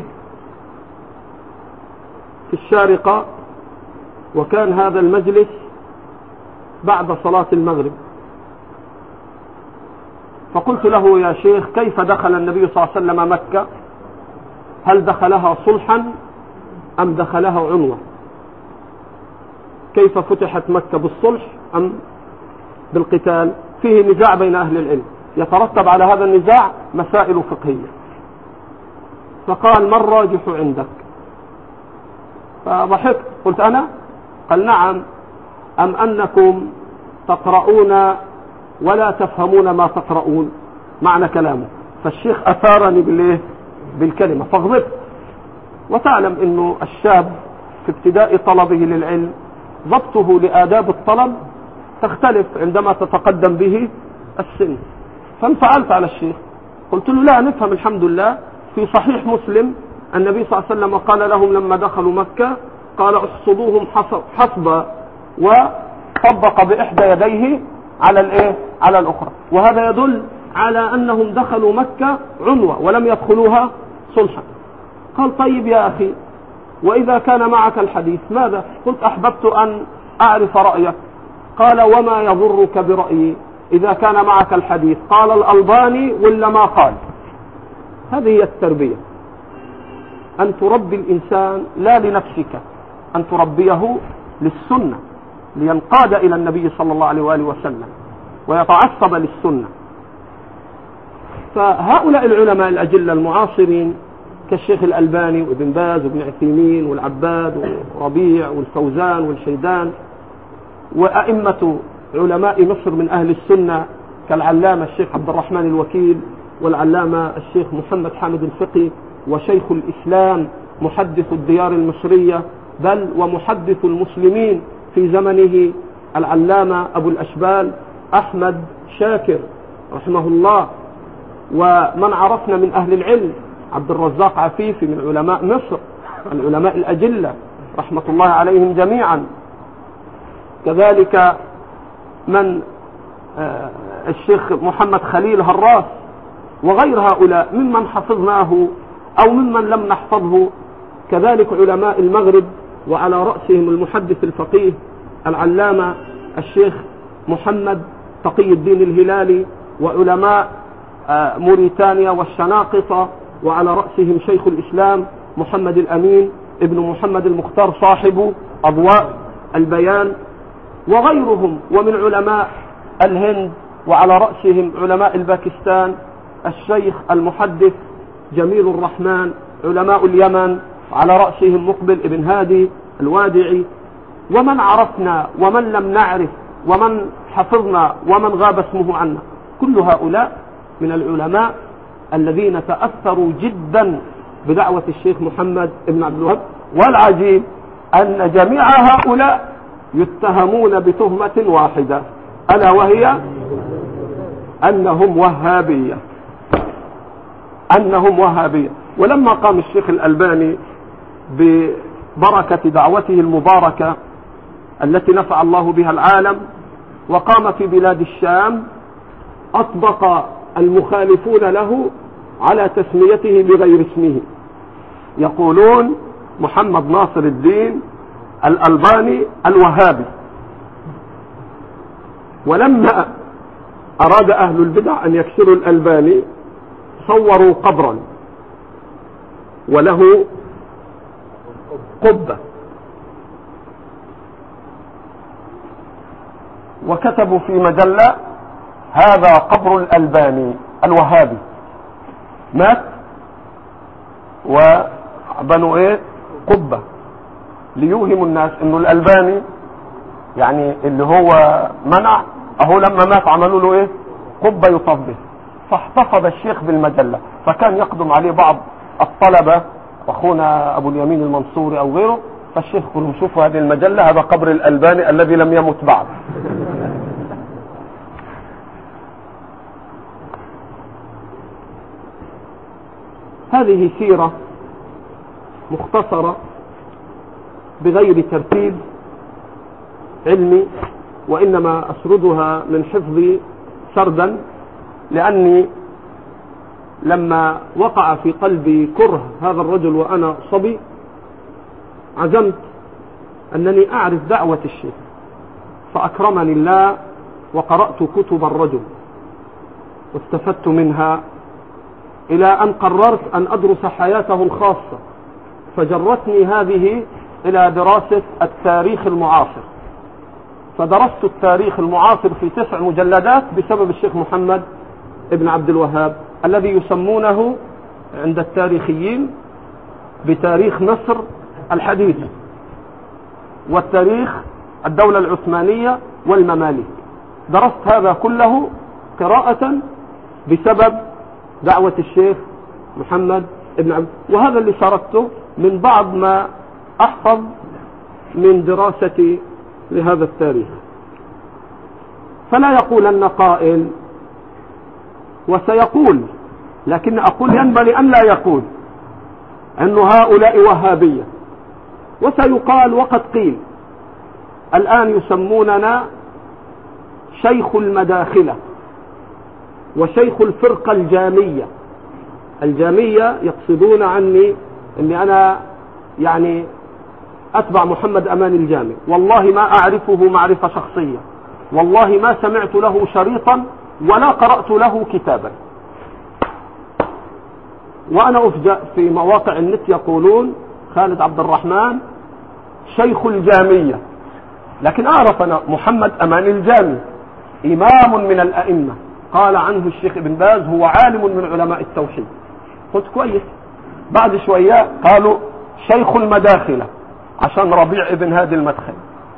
في الشارقة، وكان هذا المجلس بعد صلاة المغرب، فقلت له يا شيخ كيف دخل النبي صلى الله عليه وسلم مكة؟ هل دخلها صلحا أم دخلها عنوة؟ كيف فتحت مكة، بالصلح أم بالقتال؟ فيه نزاع بين أهل العلم، يترتب على هذا النزاع مسائل فقهية. فقال ما الراجح عندك؟ فضحكت قلت أنا؟ قال نعم، أم أنكم تقرؤون ولا تفهمون ما تقرؤون، معنى كلامه. فالشيخ أثارني بالإيه؟ بالكلمة، فغضبت. وتعلم أنه الشاب في ابتداء طلبه للعلم ضبطه لآداب الطلب تختلف عندما تتقدم به السن. فانفعلت على الشيخ، قلت له لا نفهم الحمد لله في صحيح مسلم النبي صلى الله عليه وسلم قال لهم لما دخلوا مكة قال احصدوهم حصبا، وطبق بإحدى يديه على الايه على الأخرى، وهذا يدل على أنهم دخلوا مكة عنوة ولم يدخلوها صلحا. قال طيب يا أخي وإذا كان معك الحديث ماذا؟ قلت أحببت أن أعرف رأيك. قال وما يضرك برأيي إذا كان معك الحديث؟ قال الألباني ولا ما قال. هذه هي التربية، أن تربي الإنسان لا لنفسك، أن تربيه للسنة لينقاد إلى النبي صلى الله عليه وآله وسلم ويتعصب للسنة. فهؤلاء العلماء الأجلة المعاصرين كالشيخ الألباني وابن باز وابن عثيمين والعباد وربيع والفوزان والشيدان، وأئمة علماء مصر من أهل السنة كالعلامة الشيخ عبد الرحمن الوكيل والعلامة الشيخ محمد حامد الفقي وشيخ الإسلام محدث الديار المصرية بل ومحدث المسلمين في زمنه العلامة أبو الأشبال أحمد شاكر رحمه الله، ومن عرفنا من أهل العلم عبد الرزاق عفيفي من علماء مصر العلماء الأجلة رحمة الله عليهم جميعا، كذلك من آه الشيخ محمد خليل هراس وغير هؤلاء ممن حفظناه أو ممن لم نحفظه، كذلك علماء المغرب وعلى رأسهم المحدث الفقيه العلامة الشيخ محمد تقي الدين الهلالي، وعلماء آه موريتانيا والشناقطة وعلى رأسهم شيخ الإسلام محمد الأمين ابن محمد المختار صاحب أضواء البيان، وغيرهم ومن علماء الهند وعلى رأسهم علماء الباكستان الشيخ المحدث جميل الرحمن، علماء اليمن على رأسهم مقبل ابن هادي الوادعي، ومن عرفنا ومن لم نعرف ومن حفظنا ومن غاب اسمه عنا، كل هؤلاء من العلماء الذين تأثروا جدا بدعوة الشيخ محمد ابن عبد الوهاب. والعجيب أن جميع هؤلاء يتهمون بتهمة واحدة ألا وهي أنهم وهابية أنهم وهابية. ولما قام الشيخ الألباني ببركة دعوته المباركة التي نفع الله بها العالم وقام في بلاد الشام، أطبق المخالفون له على تسميته بغير اسمه، يقولون محمد ناصر الدين الألباني الوهابي. ولما أراد أهل البدع أن يكسروا الألباني صوروا قبرا وله قبة وكتبوا في مجلة هذا قبر الألباني الوهابي، مات وبنوا ايه قبة ليوهم الناس انه الألباني يعني اللي هو منع اهو لما مات عملوا له ايه قبة يطاف به. فاحتفظ الشيخ بالمجلة، فكان يقدم عليه بعض الطلبة اخونا ابو اليمين المنصوري او غيره، فالشيخ قالوا شوفوا هذه المجلة هذا قبر الألباني الذي لم يمت بعد. هذه سيرة مختصرة بغير ترتيب علمي، وإنما أسردها من حفظي سردا، لأني لما وقع في قلبي كره هذا الرجل وأنا صبي عزمت أنني أعرف دعوة الشيخ، فأكرمني الله وقرأت كتب الرجل واستفدت منها إلى أن قررت أن أدرس حياته الخاصة، فجرتني هذه إلى دراسة التاريخ المعاصر، فدرست التاريخ المعاصر في تسع مجلدات بسبب الشيخ محمد ابن عبد الوهاب الذي يسمونه عند التاريخيين بتاريخ مصر الحديث والتاريخ الدولة العثمانية والمماليك. درست هذا كله قراءة بسبب دعوة الشيخ محمد ابن عبد، وهذا اللي سردته من بعض ما أحفظ من دراستي لهذا التاريخ. فلا يقولن قائل، وسيقول، لكن أقول ينبغي أن لا يقول أن هؤلاء وهابية، وسيقال وقد قيل الآن يسموننا شيخ المداخلة وشيخ الفرقة الجامية. الجامية يقصدون عني أني أنا يعني أتبع محمد أمان الجامي، والله ما أعرفه معرفة شخصية، والله ما سمعت له شريطا ولا قرأت له كتابا. وأنا أفجأ في مواقع النت يقولون خالد عبد الرحمن شيخ الجامية، لكن أعرف أنا محمد أمان الجامي إمام من الأئمة، قال عنه الشيخ ابن باز هو عالم من علماء التوحيد. قلت كويس. بعد شوية قالوا شيخ المداخلة عشان ربيع ابن هادي المدخل.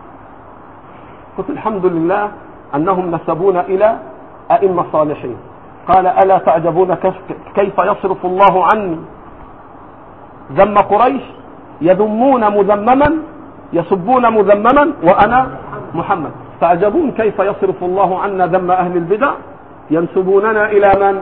قلت الحمد لله أنهم نسبون إلى أئمة صالحين. قال ألا تعجبون كيف يصرف الله عني ذم قريش، يذمون مذمما يسبون مذمما وأنا محمد، تعجبون كيف يصرف الله عنا ذم أهل البدع، ينسبوننا إلى من؟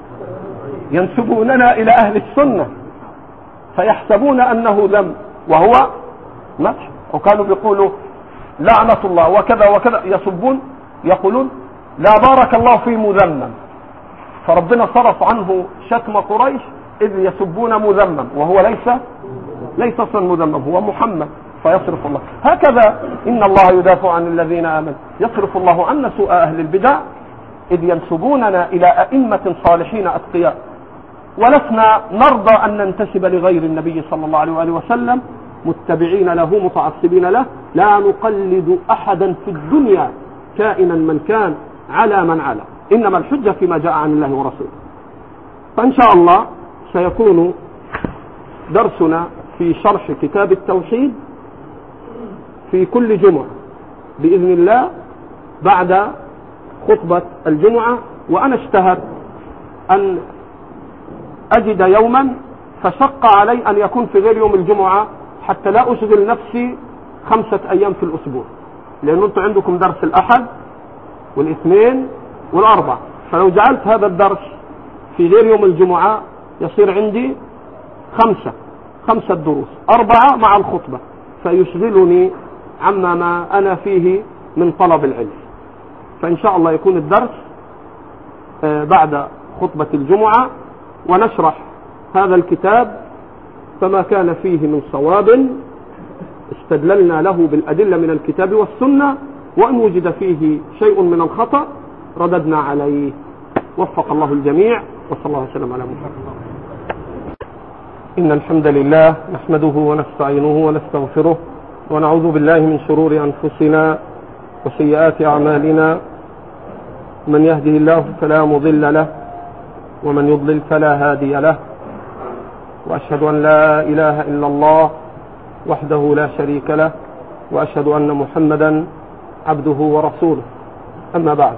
ينسبوننا إلى أهل السنة، فيحسبون أنه ذم وهو مدح. وكانوا بيقولوا لعنة الله وكذا وكذا، يسبون يقولون لا بارك الله في مذمم، فربنا صرف عنه شتم قريش إذ يسبون مذمم وهو ليس ليس اصلا مذمم، هو محمد، فيصرف الله. هكذا إن الله يدافع عن الذين آمنوا، يصرف الله عنا سوء أهل البدع إذ ينسبوننا إلى أئمة صالحين أتقياء، ولسنا نرضى أن ننتسب لغير النبي صلى الله عليه وآله وسلم متبعين له متعصبين له، لا نقلد أحدا في الدنيا كائنا من كان على من على، إنما الحجة فيما جاء عن الله ورسوله. فإن شاء الله سيكون درسنا في شرح كتاب التوحيد في كل جمعة بإذن الله بعد خطبة الجمعة. وأنا اشتهت أن أجد يوما فشق علي أن يكون في غير يوم الجمعة حتى لا أشغل نفسي خمسة أيام في الأسبوع، لأن أنتم عندكم درس الأحد والاثنين والأربع، فلو جعلت هذا الدرس في غير يوم الجمعة يصير عندي خمسة خمسة دروس، أربعة مع الخطبة، فيشغلني عما ما أنا فيه من طلب العلم. فإن شاء الله يكون الدرس بعد خطبة الجمعة، ونشرح هذا الكتاب فما كان فيه من صواب استدللنا له بالأدلة من الكتاب والسنة، وأن وجد فيه شيء من الخطأ رددنا عليه. وفق الله الجميع، وصلى الله وسلم على محمد. إن الحمد لله نحمده ونستعينه ونستغفره، ونعوذ بالله من شرور أنفسنا وسيئات أعمالنا، من يهده الله فلا مضل له ومن يضلل فلا هادي له، وأشهد أن لا إله إلا الله وحده لا شريك له، وأشهد أن محمدا عبده ورسوله. أما بعد،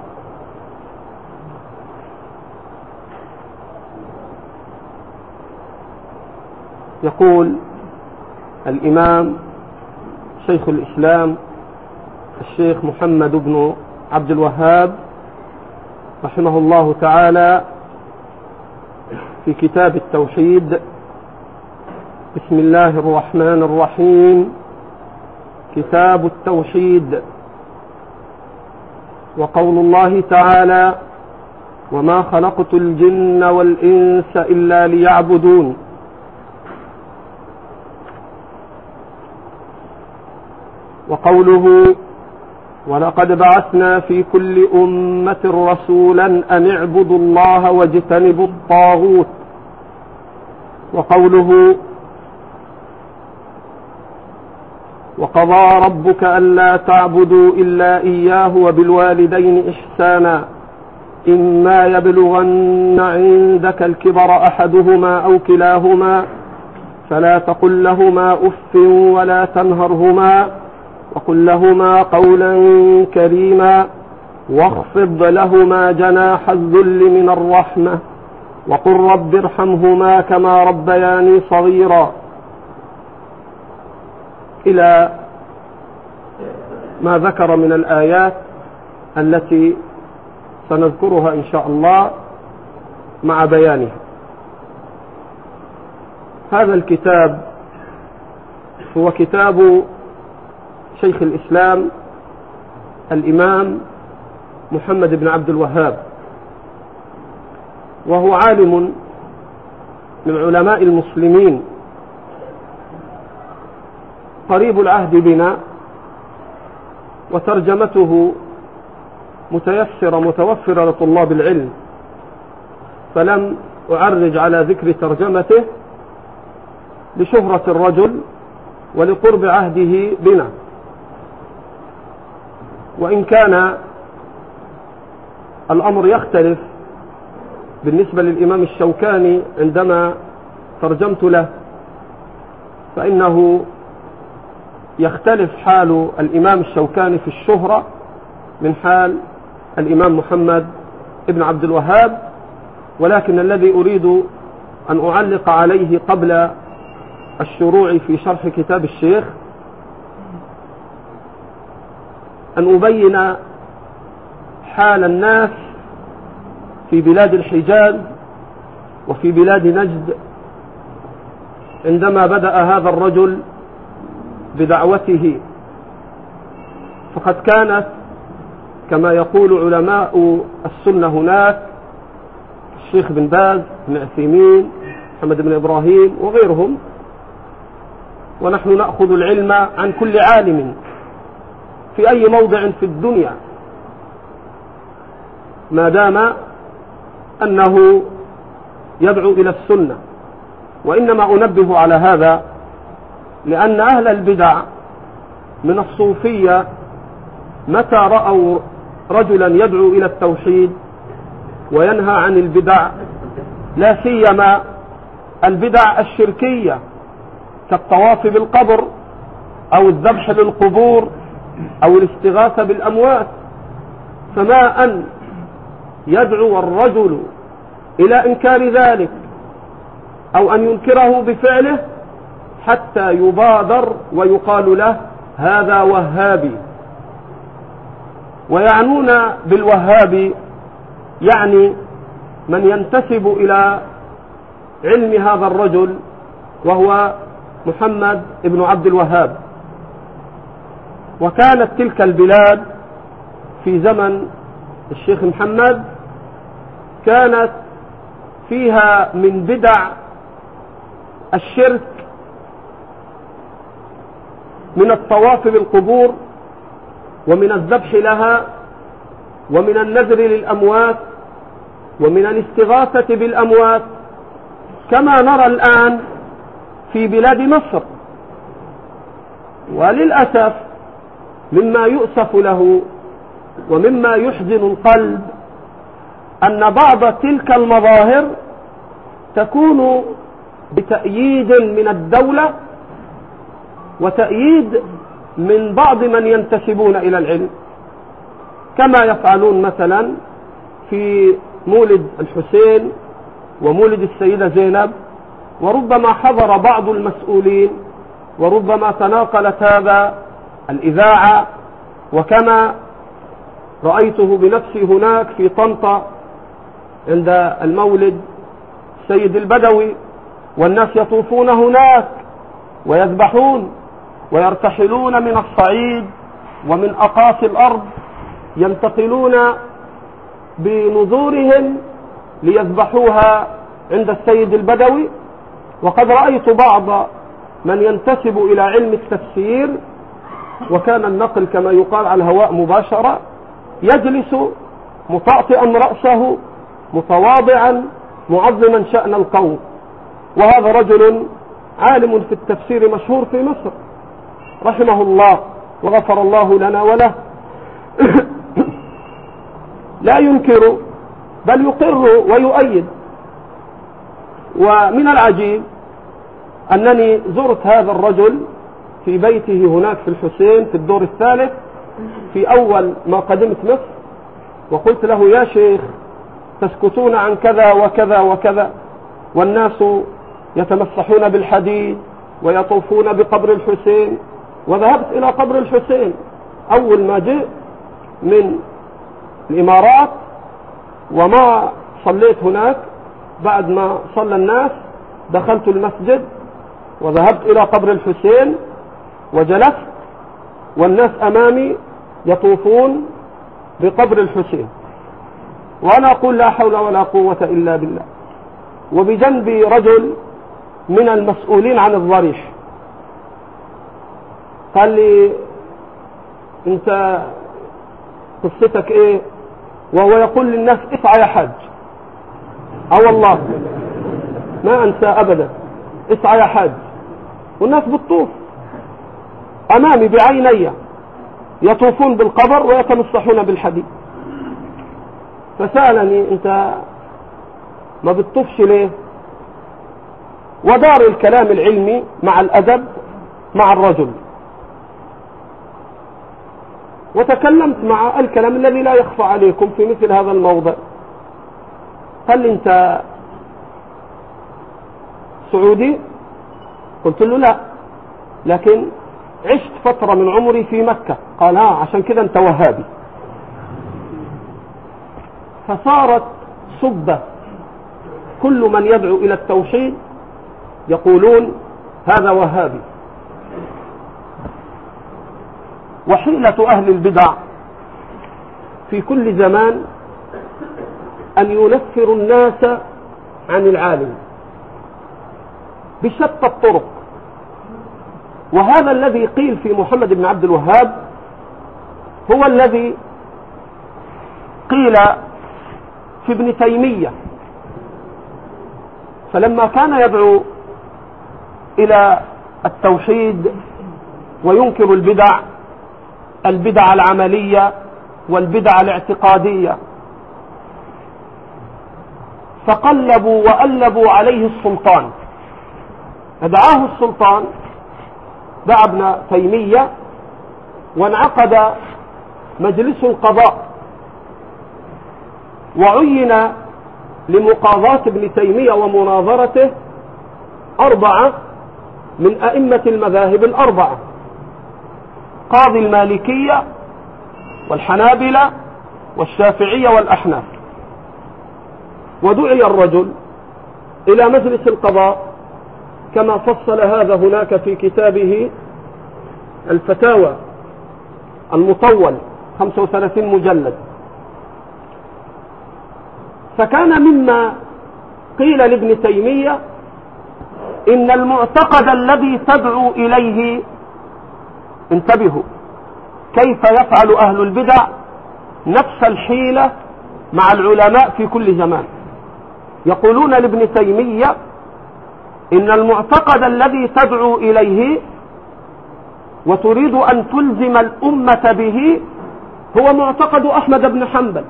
يقول الإمام شيخ الإسلام الشيخ محمد بن عبد الوهاب رحمه الله تعالى في كتاب التوحيد: بسم الله الرحمن الرحيم. كتاب التوحيد. وقول الله تعالى: وما خلقت الجن والإنس إلا ليعبدون. وقوله: ولقد بعثنا في كل أمة رسولا أن اعبدوا الله واجتنبوا الطاغوت. وقوله: وقضى ربك ألا تعبدوا إلا إياه وبالوالدين إحسانا إما يبلغن عندك الكبر أحدهما أو كلاهما فلا تقل لهما أف ولا تنهرهما وقل لهما قولا كريما واخفض لهما جناح الذل من الرحمة وقل رب ارحمهما كما ربياني صغيرا، إلى ما ذكر من الآيات التي سنذكرها إن شاء الله مع بيانها. هذا الكتاب هو كتاب شيخ الإسلام الإمام محمد بن عبد الوهاب، وهو عالم من علماء المسلمين، قريب العهد بنا، وترجمته متيسرة متوفرة لطلاب العلم، فلم أعرج على ذكر ترجمته لشهرة الرجل ولقرب عهده بنا. وإن كان الأمر يختلف بالنسبة للإمام الشوكاني عندما ترجمت له، فإنه يختلف حال الإمام الشوكاني في الشهرة من حال الإمام محمد ابن عبد الوهاب. ولكن الذي أريد أن أعلق عليه قبل الشروع في شرح كتاب الشيخ أن أبين حال الناس في بلاد الحجاز وفي بلاد نجد عندما بدأ هذا الرجل بدعوته. فقد كانت كما يقول علماء السنة هناك الشيخ بن باز، بن عثيمين، محمد بن إبراهيم وغيرهم، ونحن نأخذ العلم عن كل عالم في أي موضع في الدنيا ما دام أنه يدعو إلى السنة. وإنما أنبه على هذا لأن أهل البدع من الصوفية متى رأوا رجلا يدعو إلى التوحيد وينهى عن البدع، لا سيما البدع الشركية كالطواف بالقبر أو الذبح للقبور أو الاستغاثة بالأموات، فما أن يدعو الرجل إلى إنكار ذلك أو أن ينكره بفعله حتى يبادر ويقال له هذا وهابي. ويعنون بالوهابي يعني من ينتسب إلى علم هذا الرجل وهو محمد ابن عبد الوهاب. وكانت تلك البلاد في زمن الشيخ محمد كانت فيها من بدع الشرك من الطواف بالقبور ومن الذبح لها ومن النذر للأموات ومن الاستغاثة بالأموات، كما نرى الآن في بلاد مصر. وللأسف مما يؤسف له ومما يحزن القلب أن بعض تلك المظاهر تكون بتأييد من الدولة وتأييد من بعض من ينتسبون إلى العلم، كما يفعلون مثلا في مولد الحسين ومولد السيدة زينب. وربما حضر بعض المسؤولين وربما تناقلت هذا الإذاعة، وكما رأيته بنفسي هناك في طنطا عند المولد السيد البدوي، والناس يطوفون هناك ويذبحون ويرتحلون من الصعيد ومن أقاصي الأرض، ينتقلون بنذورهم ليذبحوها عند السيد البدوي. وقد رأيت بعض من ينتسب إلى علم التفسير، وكان النقل كما يقال على الهواء مباشرة، يجلس مطأطئا رأسه متواضعا معظما شأن القوم، وهذا رجل عالم في التفسير مشهور في مصر رحمه الله وغفر الله لنا وله. لا ينكر بل يقر ويؤيد. ومن العجيب أنني زرت هذا الرجل في بيته هناك في الحسين في الدور الثالث في أول ما قدمت مصر، وقلت له يا شيخ تسكتون عن كذا وكذا وكذا، والناس يتمسحون بالحديد ويطوفون بقبر الحسين. وذهبت إلى قبر الحسين أول ما جئت من الإمارات، وما صليت هناك. بعد ما صلى الناس دخلت المسجد وذهبت إلى قبر الحسين وجلست، والناس أمامي يطوفون بقبر الحسين، وأنا أقول لا حول ولا قوة إلا بالله. وبجنبي رجل من المسؤولين عن الضريح، قال لي انت قصتك ايه؟ وهو يقول للناس اسعى يا حاج. اه والله ما انسى ابدا، اسعى يا حاج، والناس بتطوف امامي بعيني، يطوفون بالقبر ويتمسحون بالحديد. فسألني انت ما بتطوفش ليه؟ ودار الكلام العلمي مع الادب مع الرجل، وتكلمت مع الكلام الذي لا يخفى عليكم في مثل هذا الموضع. قال لي انت سعودي؟ قلت له لا، لكن عشت فترة من عمري في مكة. قال ها عشان كده انت وهابي. فصارت صبة، كل من يدعو الى التوحيد يقولون هذا وهابي. وحيلة اهل البدع في كل زمان ان ينفروا الناس عن العالم بشتى الطرق. وهذا الذي قيل في محمد بن عبد الوهاب هو الذي قيل في ابن تيمية. فلما كان يدعو الى التوحيد وينكر البدع البدع العملية والبدع الاعتقادية، فقلبوا وألبوا عليه السلطان. فدعاه السلطان، دعا ابن تيمية، وانعقد مجلس القضاء، وعين لمقاضاة ابن تيمية ومناظرته أربعة من أئمة المذاهب الأربعة، قاضي المالكية والحنابلة والشافعية والأحناف. ودعي الرجل إلى مجلس القضاء كما فصل هذا هناك في كتابه الفتاوى المطول خمسة وثلاثين مجلد. فكان مما قيل لابن تيمية إن المعتقد الذي تدعو إليه، انتبهوا كيف يفعل أهل البدع نفس الحيلة مع العلماء في كل زمان. يقولون لابن تيمية إن المعتقد الذي تدعو إليه وتريد أن تلزم الأمة به هو معتقد أحمد بن حنبل.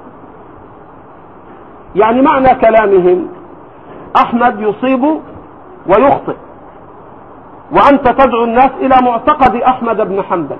يعني معنى كلامهم أحمد يصيب ويخطئ، وأنت تدعو الناس إلى معتقد أحمد بن حنبل.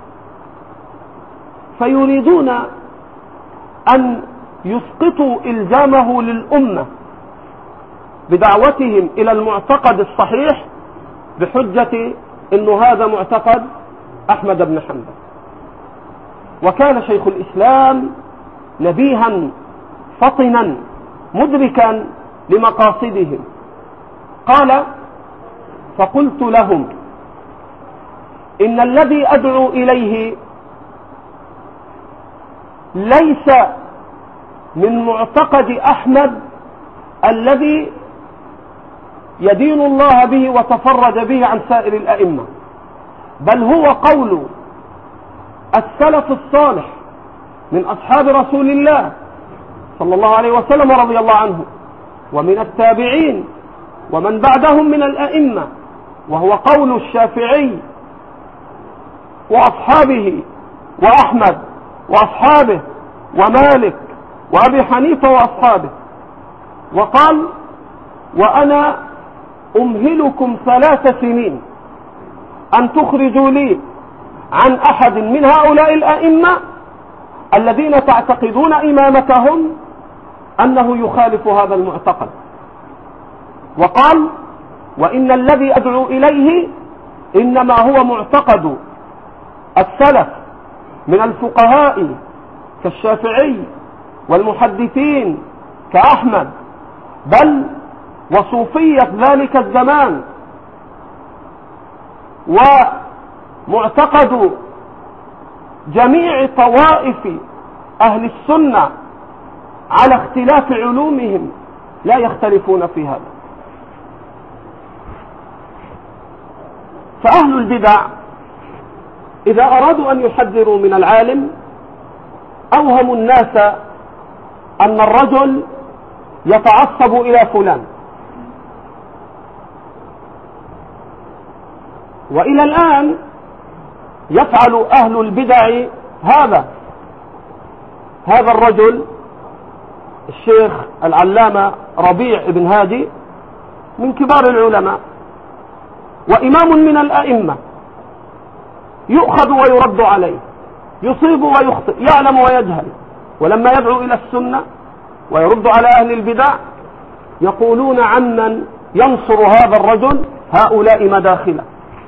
فيريدون أن يسقطوا إلزامه للأمة بدعوتهم إلى المعتقد الصحيح بحجة إنه هذا معتقد أحمد بن حنبل. وكان شيخ الإسلام نبيها فطنا مدركا لمقاصدهم. قال: فقلت لهم إن الذي أدعو إليه ليس من معتقد أحمد الذي يدين الله به وتفرد به عن سائر الأئمة، بل هو قول السلف الصالح من أصحاب رسول الله صلى الله عليه وسلم رضي الله عنه، ومن التابعين ومن بعدهم من الأئمة، وهو قول الشافعي وأصحابه وأحمد وأصحابه ومالك وأبي حنيفة وأصحابه. وقال: وأنا أمهلكم ثلاث سنين أن تخرجوا لي عن أحد من هؤلاء الأئمة الذين تعتقدون إمامتهم أنه يخالف هذا المعتقد. وقال: وإن الذي أدعو إليه إنما هو معتقد السلف من الفقهاء كالشافعي والمحدثين كأحمد، بل وصوفية ذلك الزمان، ومعتقد جميع طوائف أهل السنة على اختلاف علومهم لا يختلفون في هذا. فأهل البدع إذا أرادوا أن يحذروا من العالم أوهموا الناس أن الرجل يتعصب إلى فلان، وإلى الآن يفعل أهل البدع هذا. هذا الرجل الشيخ العلامة ربيع بن هادي من كبار العلماء وإمام من الأئمة، يؤخذ ويرد عليه، يصيب ويخطئ، يعلم ويجهل، ولما يدعو إلى السنة ويرد على أهل البدع يقولون عمن ينصر هذا الرجل هؤلاء مداخلة.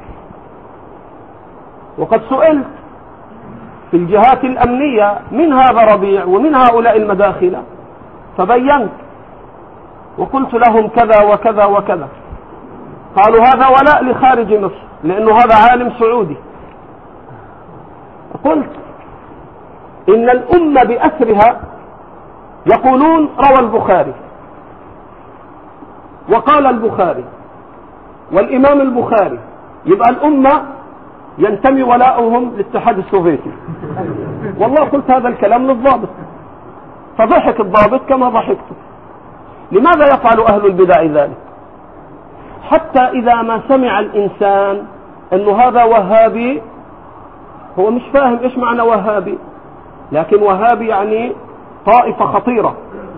وقد سئلت في الجهات الأمنية من هذا ربيع ومن هؤلاء المداخلة، فبينت وقلت لهم كذا وكذا وكذا، قالوا هذا ولاء لخارج مصر لأنه هذا عالم سعودي. قلت إن الأمة بأسرها يقولون روى البخاري وقال البخاري والإمام البخاري، يبقى الأمة ينتمي ولاؤهم للاتحاد السوفيتي. والله قلت هذا الكلام للضابط، فضحك الضابط كما ضحكت. لماذا يفعل أهل البدع ذلك؟ حتى إذا ما سمع الإنسان أنه هذا وهابي، هو مش فاهم إيش معنى وهابي، لكن وهابي يعني طائفة خطيرة،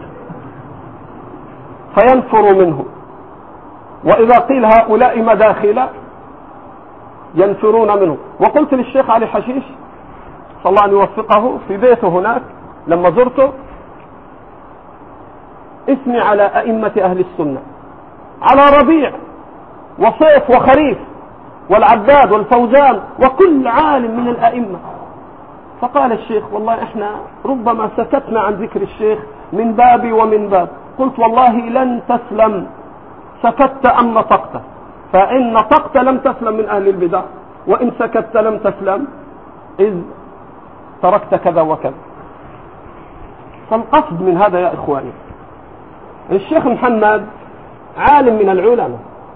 فينفر منه. وإذا قيل هؤلاء مداخلة ينفرون منه. وقلت للشيخ علي حشيش صلى الله أن يوفقه في بيته هناك لما زرته، اسمي على أئمة أهل السنة، على ربيع وصيف وخريف والعباد والفوزان وكل عالم من الأئمة. فقال الشيخ والله احنا ربما سكتنا عن ذكر الشيخ من بابي ومن باب. قلت والله لن تسلم، سكت أم نطقت، فإن نطقت لم تسلم من أهل البدع، وإن سكت لم تسلم إذ تركت كذا وكذا. فالقصد من هذا يا إخواني، الشيخ محمد عالم من العلماء،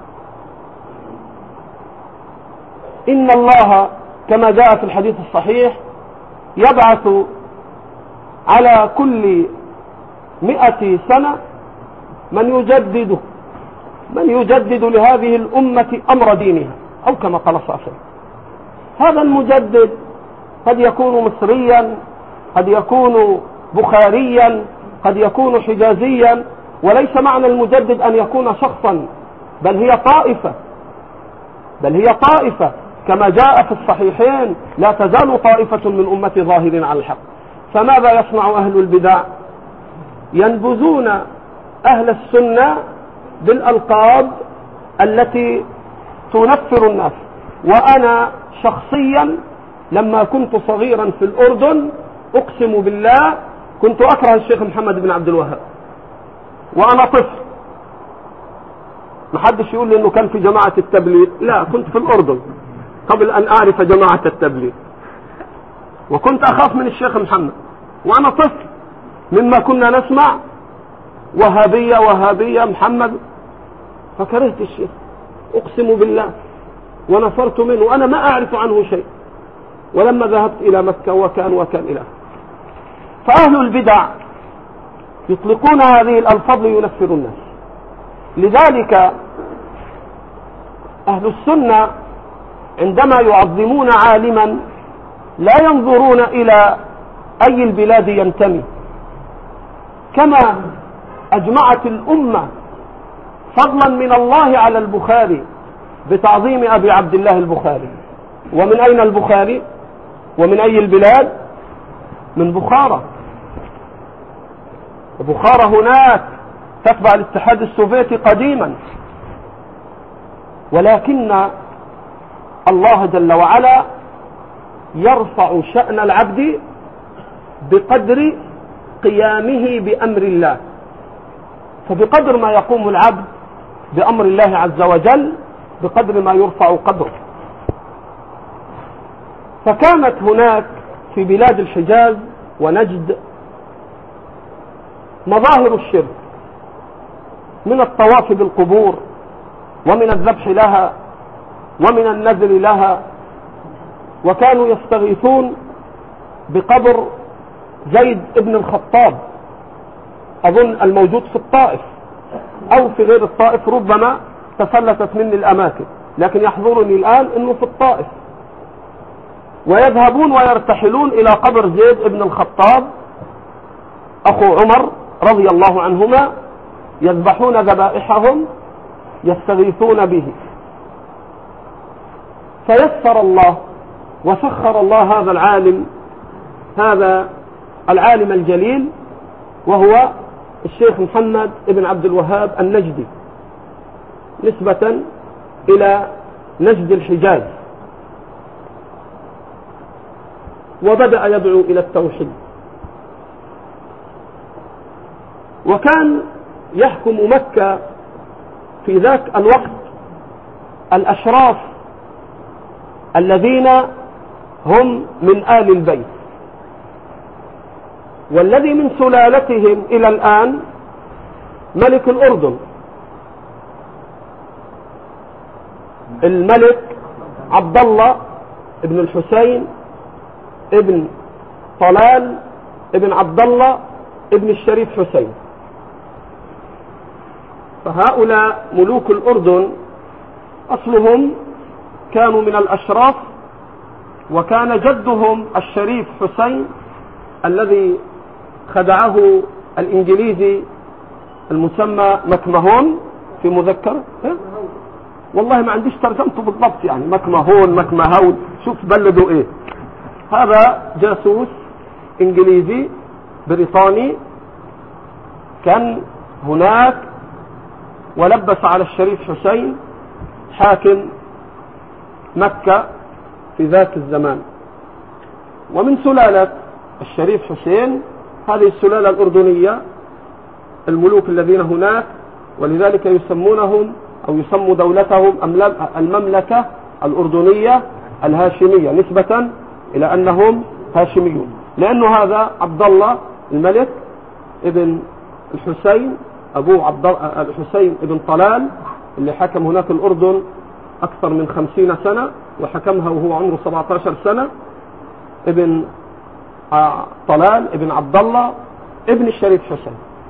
إن الله كما جاء في الحديث الصحيح يبعث على كل مئة سنة من يجدد من يجدد لهذه الأمة أمر دينها، أو كما قال صلى الله عليه وسلم. هذا المجدد قد يكون مصريا، قد يكون بخاريا، قد يكون حجازيا، وليس معنى المجدد أن يكون شخصا، بل هي طائفة بل هي طائفة كما جاء في الصحيحين لا تزال طائفة من أمتي ظاهرين على الحق. فماذا يصنع أهل البدع؟ ينبذون أهل السنة بالألقاب التي تنفر الناس. وأنا شخصيا لما كنت صغيرا في الأردن أقسم بالله كنت أكره الشيخ محمد بن عبد الوهاب وأنا طفل. محدش يقول لي أنه كان في جماعة التبليغ، لا، كنت في الأردن قبل أن أعرف جماعة التبليغ، وكنت أخاف من الشيخ محمد وأنا طفل، مما كنا نسمع وهابية وهابية محمد، فكرهت الشيخ أقسم بالله ونفرت منه وأنا ما أعرف عنه شيء. ولما ذهبت إلى مكة وكان وكان إلى فأهل البدع يطلقون هذه الألفاظ لينفروا الناس. لذلك أهل السنة عندما يعظمون عالما لا ينظرون إلى أي البلاد ينتمي، كما أجمعت الأمة فضلا من الله على البخاري بتعظيم أبي عبد الله البخاري. ومن أين البخاري؟ ومن أي البلاد؟ من بخارى. بخارى هناك تتبع الاتحاد السوفيتي قديما، ولكن الله جل وعلا يرفع شأن العبد بقدر قيامه بأمر الله. فبقدر ما يقوم العبد بأمر الله عز وجل بقدر ما يرفع قدره. فكانت هناك في بلاد الحجاز ونجد مظاهر الشرك، من الطواف بالقبور ومن الذبح لها ومن النذر لها وكانوا يستغيثون بقبر زيد بن الخطاب، أظن الموجود في الطائف أو في غير الطائف، ربما تفلتت مني الأماكن، لكن يحضرني الآن أنه في الطائف. ويذهبون ويرتحلون إلى قبر زيد بن الخطاب أخو عمر رضي الله عنهما، يذبحون ذبائحهم يستغيثون به. فيسر الله وسخر الله هذا العالم، هذا العالم الجليل، وهو الشيخ محمد بن عبد الوهاب النجدي، نسبة إلى نجد الحجاز، وبدأ يدعو إلى التوحيد. وكان يحكم مكة في ذاك الوقت الأشراف الذين هم من آل البيت، والذي من سلالتهم إلى الآن ملك الأردن الملك عبد الله ابن الحسين ابن طلال ابن عبد الله ابن الشريف حسين. فهؤلاء ملوك الأردن أصلهم كانوا من الأشراف، وكان جدهم الشريف حسين الذي خدعه الإنجليزي المسمى مكمهون في مذكر، والله ما عنديش ترجمته بالضبط، يعني مكمهون مكمهون، شوف بلدوا ايه. هذا جاسوس انجليزي بريطاني كان هناك، ولبس على الشريف حسين حاكم مكة في ذاك الزمان. ومن سلالة الشريف حسين هذه السلالة الأردنية الملوك الذين هناك، ولذلك يسمونهم أو يسموا دولتهم المملكة الأردنية الهاشمية، نسبة إلى أنهم هاشميون، لأنه هذا عبد الله الملك ابن الحسين أبو عبد الحسين ابن طلال اللي حكم هناك الأردن أكثر من خمسين سنة، وحكمها وهو عمره سبعة عشر سنة، ابن طلال ابن عبد الله ابن الشريف حسين.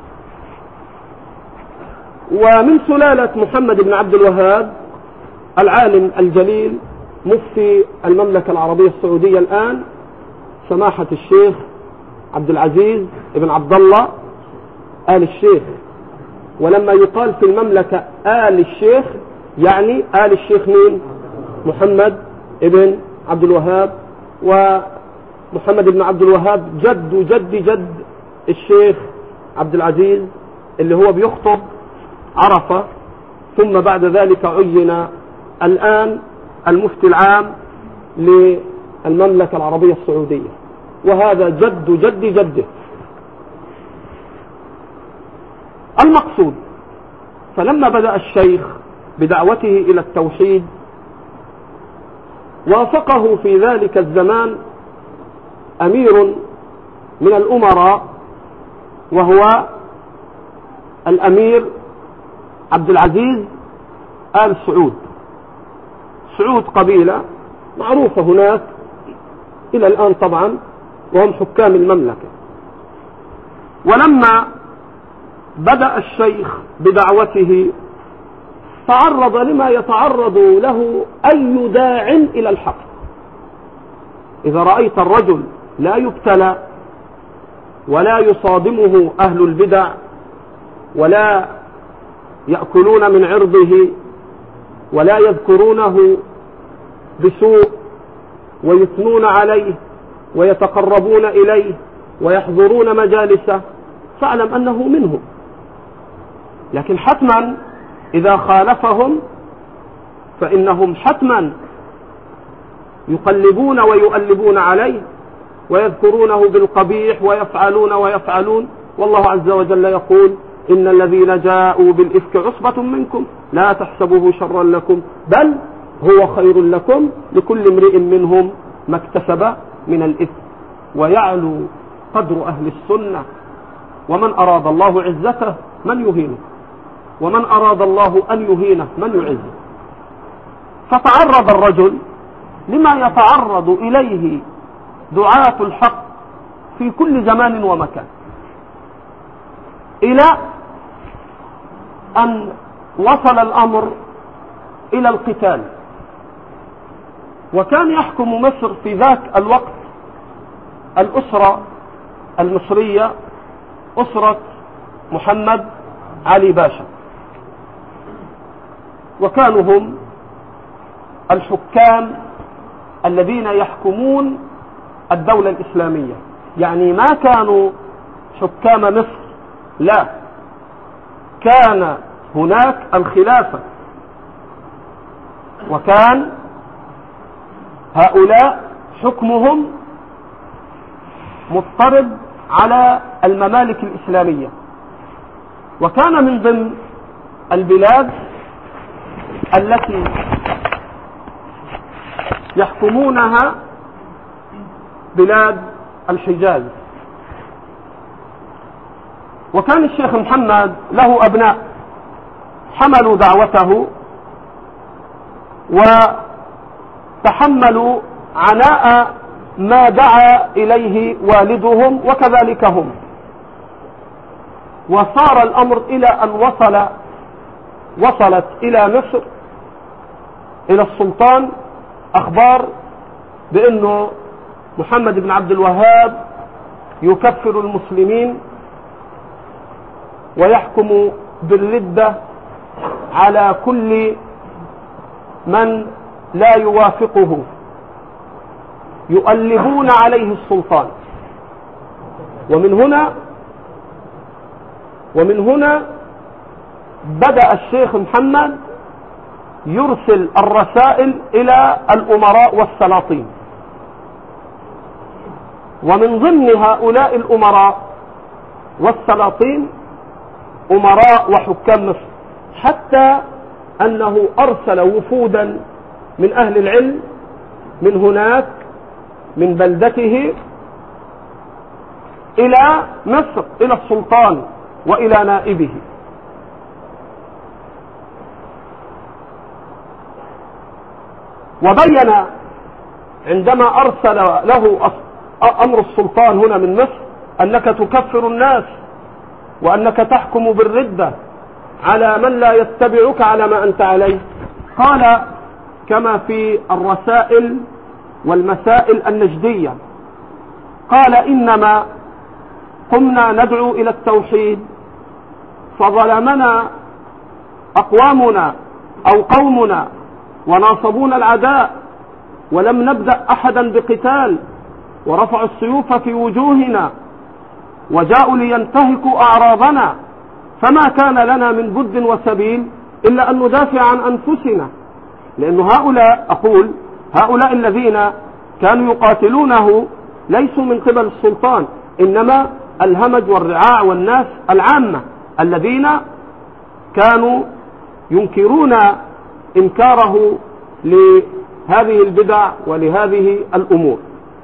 ومن سلالة محمد بن عبد الوهاب العالم الجليل مفتي المملكة العربية السعودية الآن سماحة الشيخ عبد العزيز ابن عبد الله آل الشيخ. ولما يقال في المملكة آل الشيخ يعني آل الشيخ مين؟ محمد ابن عبد الوهاب، ومحمد بن عبد الوهاب جد جد جد الشيخ عبد العزيز اللي هو بيخطب عرفة، ثم بعد ذلك عين الآن المفتي العام للمملكة العربية السعودية، وهذا جد جد جده. المقصود، فلما بدأ الشيخ بدعوته إلى التوحيد وافقه في ذلك الزمان أمير من الأمراء، وهو الأمير عبد العزيز آل سعود. سعود قبيلة معروفة هناك إلى الآن طبعا، وهم حكام المملكة. ولما بدأ الشيخ بدعوته تعرض لما يتعرض له أي داع إلى الحق. إذا رأيت الرجل لا يبتلى ولا يصادمه أهل البدع ولا يأكلون من عرضه ولا يذكرونه بسوء ويثنون عليه ويتقربون إليه ويحضرون مجالسه، فاعلم أنه منهم. لكن حتما إذا خالفهم فإنهم حتما يقلبون ويؤلبون عليه ويذكرونه بالقبيح ويفعلون ويفعلون. والله عز وجل يقول: إن الذين جاءوا بالإفك عصبة منكم لا تحسبوه شرا لكم بل هو خير لكم لكل امرئ منهم ما اكتسب من الإثم ويعلو قدر أهل السنة. ومن أراد الله عزته من يهينه، ومن أراد الله أن يهينه من يعزه. فتعرض الرجل لما يتعرض إليه دعاة الحق في كل زمان ومكان، إلى أن وصل الأمر إلى القتال. وكان يحكم مصر في ذاك الوقت الأسرة المصرية، أسرة محمد علي باشا، وكانوا هم الحكام الذين يحكمون الدولة الإسلامية. يعني ما كانوا حكام مصر، لا، كان هناك الخلافة، وكان هؤلاء حكمهم مضطرب على الممالك الإسلامية. وكان من ضمن البلاد التي يحكمونها بلاد الحجاز. وكان الشيخ محمد له أبناء حملوا دعوته وتحملوا عناء ما دعا إليه والدهم، وكذلك هم. وصار الأمر إلى أن وصل وصلت إلى مصر، إلى السلطان، أخبار بأنه محمد بن عبد الوهاب يكفر المسلمين ويحكم بالردة على كل من لا يوافقه، يؤلبون عليه السلطان. ومن هنا ومن هنا بدأ الشيخ محمد يرسل الرسائل إلى الأمراء والسلاطين. ومن ضمن هؤلاء الأمراء والسلاطين أمراء وحكام مصر، حتى أنه أرسل وفودا من أهل العلم من هناك من بلدته إلى مصر، إلى السلطان وإلى نائبه. وبين عندما أرسل له أمر السلطان هنا من مصر أنك تكفر الناس وأنك تحكم بالردة على من لا يتبعك على ما أنت عليه، قال كما في الرسائل والمسائل النجدية، قال: إنما قمنا ندعو إلى التوحيد فظلمنا أقوامنا أو قومنا وناصبونا العداء، ولم نبدأ أحدا بقتال، ورفعوا السيوف في وجوهنا وجاءوا لينتهكوا أعراضنا، فما كان لنا من بد وسبيل إلا أن ندافع عن أنفسنا. لأن هؤلاء، أقول هؤلاء الذين كانوا يقاتلونه ليسوا من قبل السلطان، إنما الهمج والرعاع والناس العامة الذين كانوا ينكرون إنكاره لهذه البدع ولهذه الأمور.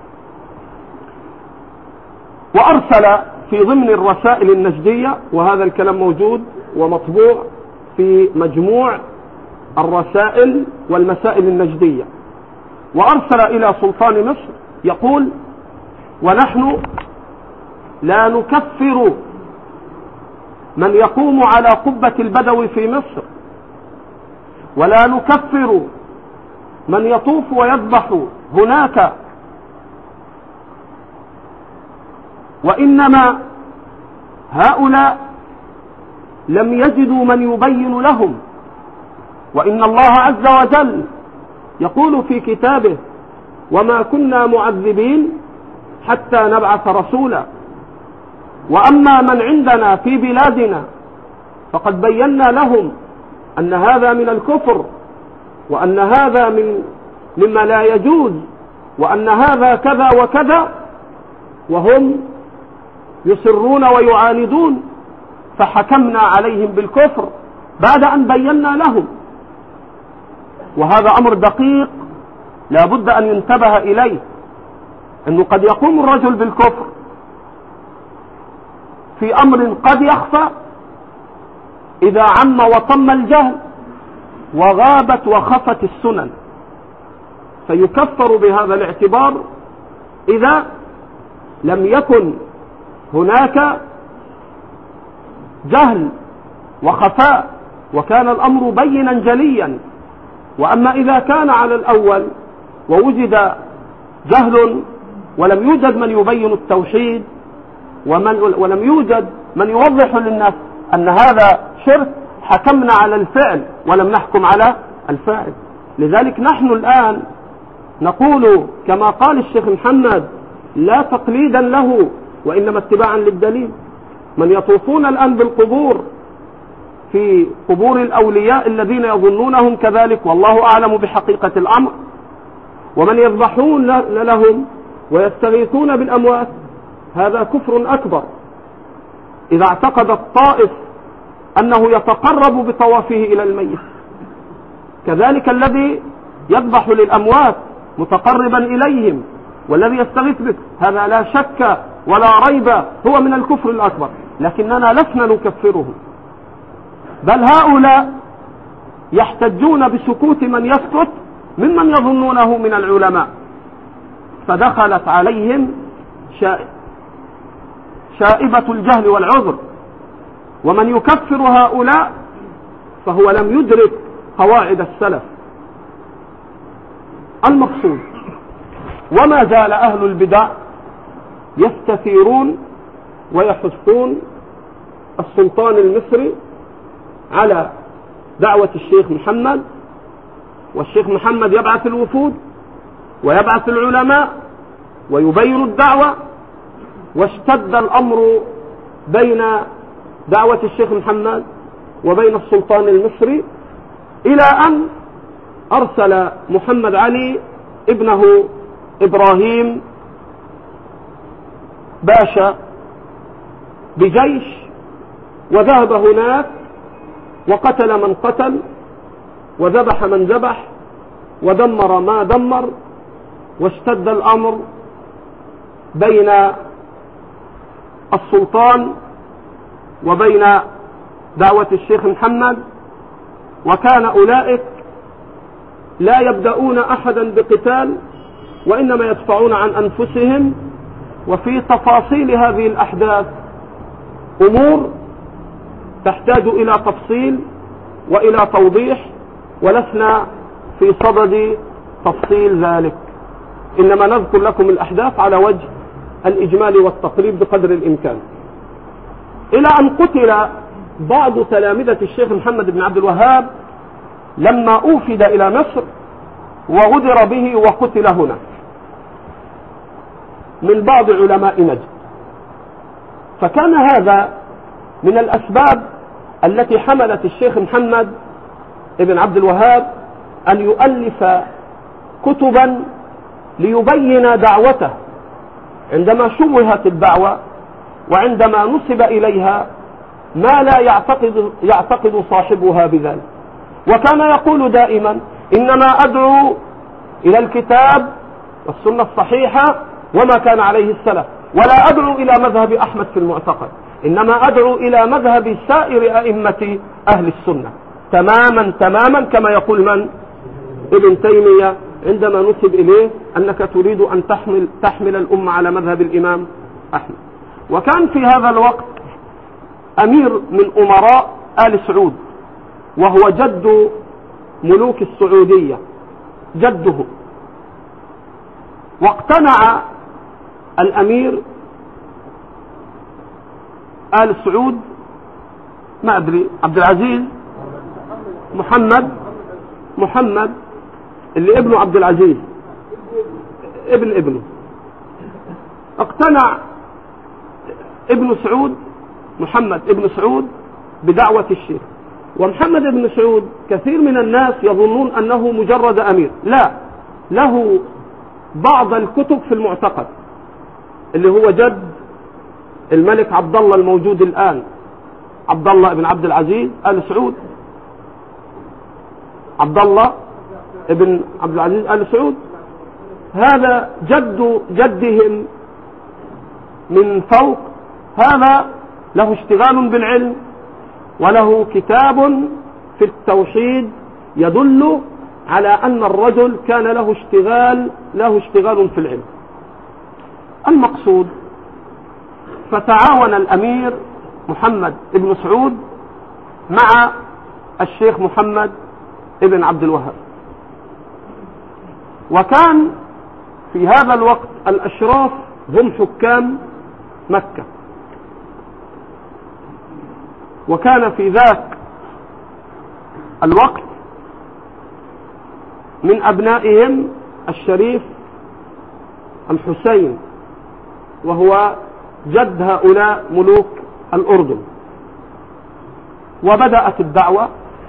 وأرسل في ضمن الرسائل النجدية، وهذا الكلام موجود ومطبوع في مجموع الرسائل والمسائل النجدية، وأرسل إلى سلطان مصر يقول: ونحن لا نكفر من يقوم على قبة البدوي في مصر، ولا نكفر من يطوف ويذبح هناك، وإنما هؤلاء لم يجدوا من يبين لهم، وإن الله عز وجل يقول في كتابه: وما كنا معذبين حتى نبعث رسولا، وأما من عندنا في بلادنا فقد بينا لهم أن هذا من الكفر، وأن هذا من مما لا يجوز، وأن هذا كذا وكذا، وهم يصرون ويعاندون، فحكمنا عليهم بالكفر بعد أن بينا لهم. وهذا أمر دقيق لا بد أن ينتبه إليه، أنه قد يقوم الرجل بالكفر في أمر قد يخفى إذا عم وطم الجهل وغابت وخفت السنن. فيكفر بهذا الاعتبار إذا لم يكن هناك جهل وخفاء وكان الأمر بينا جليا. وأما إذا كان على الأول ووجد جهل ولم يوجد من يبين التوحيد ومن ولم يوجد من يوضح للناس أن هذا شرك، حكمنا على الفعل ولم نحكم على الفاعل. لذلك نحن الآن نقول كما قال الشيخ محمد لا تقليدا له وإنما اتباعا للدليل. من يطوفون الآن بالقبور في قبور الأولياء الذين يظنونهم كذلك والله أعلم بحقيقة الأمر، ومن يذبحون لهم ويستغيثون بالأموات، هذا كفر أكبر إذا اعتقد الطائف أنه يتقرب بطوافه إلى الميت. كذلك الذي يذبح للأموات متقربا إليهم والذي يستغيث به، هذا لا شك ولا ريب هو من الكفر الأكبر، لكننا لسنا نكفره، بل هؤلاء يحتجون بسكوت من يسكت ممن يظنونه من العلماء، فدخلت عليهم شائبة الجهل والعذر. ومن يكفر هؤلاء فهو لم يدرك قواعد السلف. المقصود وما زال أهل البدع يستثيرون ويحثون السلطان المصري على دعوة الشيخ محمد، والشيخ محمد يبعث الوفود ويبعث العلماء ويبين الدعوة. واشتد الأمر بين دعوة الشيخ محمد وبين السلطان المصري إلى أن أرسل محمد علي ابنه إبراهيم باشا بجيش وذهب هناك وقتل من قتل وذبح من ذبح ودمر ما دمر. واشتد الأمر بين السلطان وبين دعوة الشيخ محمد، وكان أولئك لا يبدأون أحدا بقتال وإنما يدفعون عن أنفسهم. وفي تفاصيل هذه الأحداث أمور تحتاج إلى تفصيل وإلى توضيح، ولسنا في صدد تفصيل ذلك، إنما نذكر لكم الأحداث على وجه الإجمال والتقريب بقدر الإمكان. إلى أن قتل بعض تلامذة الشيخ محمد بن عبد الوهاب لما أوفد إلى مصر وغدر به وقتل هنا من بعض علماء نجد. فكان هذا من الأسباب التي حملت الشيخ محمد بن عبد الوهاب أن يؤلف كتبا ليبين دعوته عندما شوهت الدعوة وعندما نسب إليها ما لا يعتقد, يعتقد صاحبها بذلك. وكان يقول دائما إنما أدعو إلى الكتاب والسنة الصحيحة وما كان عليه السلف، ولا أدعو إلى مذهب أحمد في المعتقد، إنما أدعو إلى مذهب سائر أئمة أهل السنة تماما تماما، كما يقول من؟ ابن تيمية عندما نسب إليه أنك تريد أن تحمل, تحمل الأمة على مذهب الإمام أحمد. وكان في هذا الوقت أمير من أمراء آل سعود وهو جد ملوك السعودية، جده. واقتنع الأمير آل سعود، ما أدري، عبد العزيز محمد محمد اللي ابنه عبد العزيز ابن ابنه، اقتنع ابن سعود محمد ابن سعود بدعوة الشيخ. ومحمد ابن سعود كثير من الناس يظنون أنه مجرد أمير، لا، له بعض الكتب في المعتقد اللي هو جد الملك عبد الله الموجود الآن، عبد الله ابن عبد العزيز آل سعود، عبد الله ابن عبد العزيز آل سعود، هذا جد جدهم من فوق. هذا له اشتغال بالعلم وله كتاب في التوحيد يدل على أن الرجل كان له اشتغال له اشتغال في العلم. المقصود فتعاون الأمير محمد بن سعود مع الشيخ محمد بن عبد الوهاب، وكان في هذا الوقت الأشراف هم حكام مكة، وكان في ذاك الوقت من أبنائهم الشريف الحسين، وهو جد هؤلاء ملوك الأردن. وبدأت الدعوة،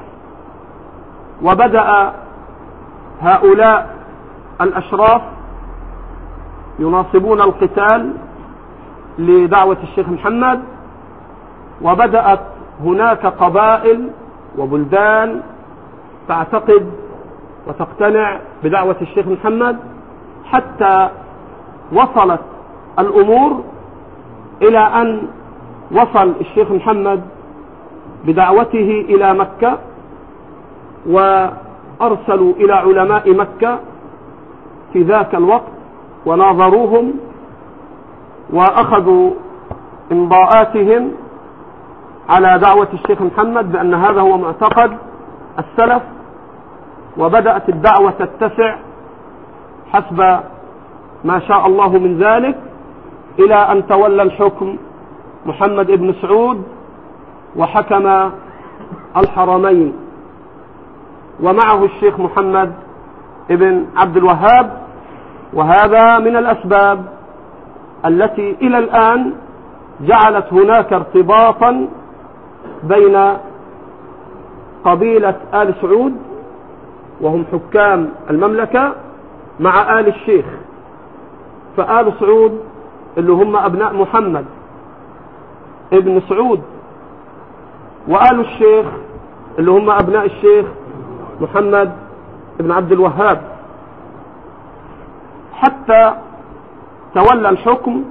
وبدأ هؤلاء الأشراف يناصبون القتال لدعوة الشيخ محمد، وبدأت هناك قبائل وبلدان تعتقد وتقتنع بدعوة الشيخ محمد، حتى وصلت الأمور إلى أن وصل الشيخ محمد بدعوته إلى مكة، وأرسلوا إلى علماء مكة في ذاك الوقت وناظروهم وأخذوا إمضاءاتهم على دعوة الشيخ محمد بأن هذا هو معتقد السلف، وبدأت الدعوة تتسع حسب ما شاء الله من ذلك، إلى أن تولى الحكم محمد بن سعود وحكم الحرمين، ومعه الشيخ محمد بن عبد الوهاب. وهذا من الأسباب التي إلى الآن جعلت هناك ارتباطا بين قبيلة آل سعود وهم حكام المملكة مع آل الشيخ. فآل سعود اللي هم أبناء محمد ابن سعود، وآل الشيخ اللي هم أبناء الشيخ محمد ابن عبد الوهاب، حتى تولى الحكم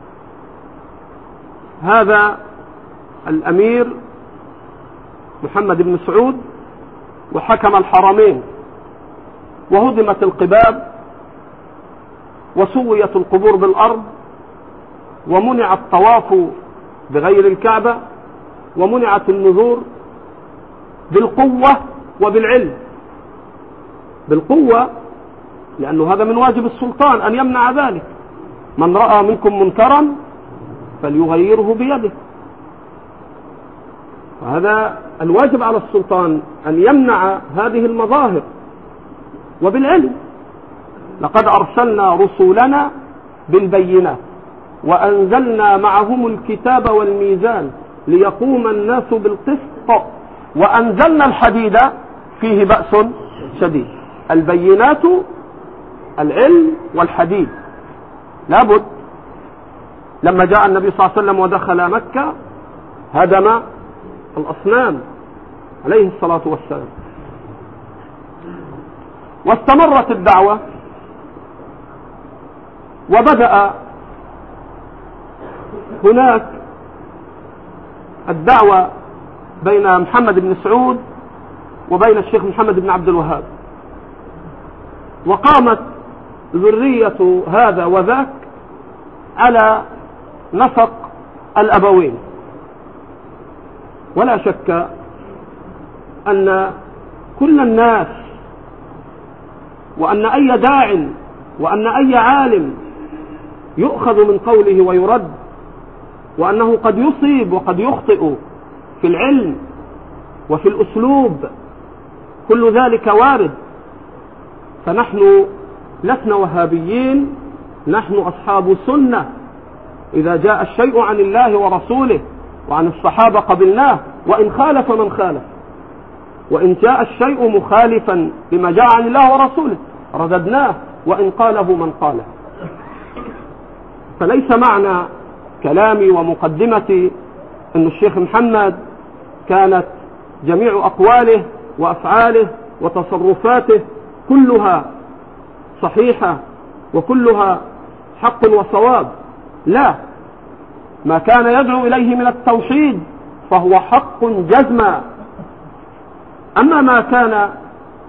هذا الأمير محمد بن سعود وحكم الحرمين، وهدمت القباب وسويت القبور بالأرض، ومنع الطواف بغير الكعبة، ومنعت النذور بالقوة وبالعلم. بالقوة لأنه هذا من واجب السلطان أن يمنع ذلك، من رأى منكم منكرا فليغيره بيده، وهذا الواجب على السلطان أن يمنع هذه المظاهر. وبالعلم لقد أرسلنا رسولنا بالبينات وأنزلنا معهم الكتاب والميزان ليقوم الناس بالقسط وأنزلنا الحديد فيه بأس شديد. البينات العلم والحديد لابد. لما جاء النبي صلى الله عليه وسلم ودخل مكة هدم الأصنام عليه الصلاة والسلام. واستمرت الدعوة، وبدأ هناك الدعوة بين محمد بن سعود وبين الشيخ محمد بن عبد الوهاب، وقامت ذرية هذا وذاك على نسق الأبوين. ولا شك أن كل الناس وأن أي داع وأن أي عالم يؤخذ من قوله ويرد، وأنه قد يصيب وقد يخطئ في العلم وفي الأسلوب، كل ذلك وارد. فنحن لسنا وهابيين، نحن أصحاب سنة. إذا جاء الشيء عن الله ورسوله وعن الصحابة قبلناه، وإن خالف من خالف، وإن جاء الشيء مخالفا لما جاء عن الله ورسوله رددناه، وإن قاله من قاله. فليس معنى كلامي ومقدمتي أن الشيخ محمد كانت جميع أقواله وأفعاله وتصرفاته كلها صحيحة وكلها حق وصواب. لا، ما كان يدعو إليه من التوحيد فهو حق جزما. أما ما كان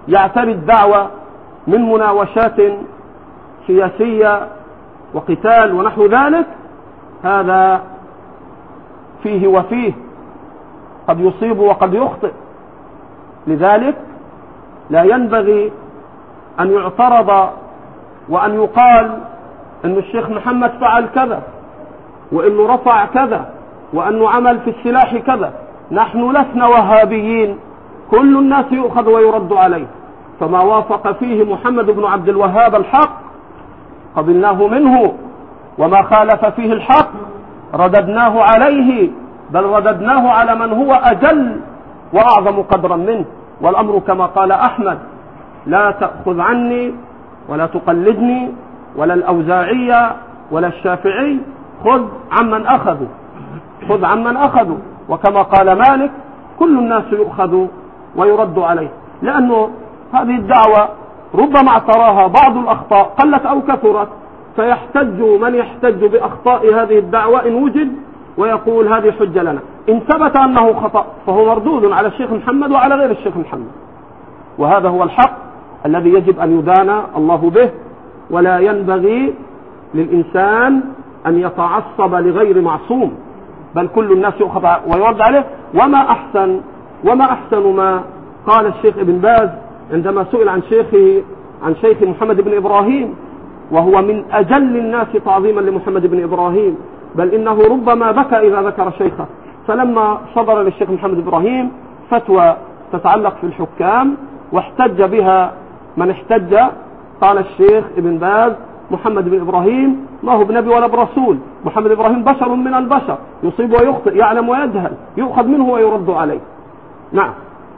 يعتري الدعوة من مناوشات سياسية وقتال ونحو ذلك، هذا فيه وفيه، قد يصيب وقد يخطئ. لذلك لا ينبغي أن يعترض وأن يقال أن الشيخ محمد فعل كذا، وأنه رفع كذا، وأنه عمل في السلاح كذا. نحن لسنا وهابيين، كل الناس يؤخذ ويرد عليه، فما وافق فيه محمد بن عبد الوهاب الحق قبلناه منه، وما خالف فيه الحق رددناه عليه، بل رددناه على من هو أجل وأعظم قدرا منه. والأمر كما قال أحمد: لا تأخذ عني ولا تقلدني، ولا الأوزاعية ولا الشافعي، خذ عمن أخذوا، خذ عمن أخذوا. وكما قال مالك: كل الناس يؤخذ ويرد عليه، لأنه هذه الدعوة ربما اعتراها بعض الأخطاء قلت أو كثرت، فيحتج من يحتج بأخطاء هذه الدعوة إن وجد، ويقول هذه حجة لنا. إن ثبت أنه خطأ فهو مردود على الشيخ محمد وعلى غير الشيخ محمد، وهذا هو الحق الذي يجب أن يدان الله به. ولا ينبغي للإنسان أن يتعصب لغير معصوم، بل كل الناس يؤخذ ويرد عليه. وما أحسن وما أحسن ما قال الشيخ ابن باز عندما سئل عن شيخه عن شيخ محمد بن إبراهيم، وهو من أجل الناس تعظيما لمحمد بن إبراهيم، بل إنه ربما بكى إذا ذكر شيخه. فلما صدر للشيخ محمد بن إبراهيم فتوى تتعلق في الحكام واحتج بها من احتج، قال الشيخ ابن باز: محمد بن إبراهيم ما هو بنبي ولا برسول، محمد بن إبراهيم بشر من البشر، يصيب ويخطئ، يعلم ويجهل، يؤخذ منه ويرد عليه. نعم.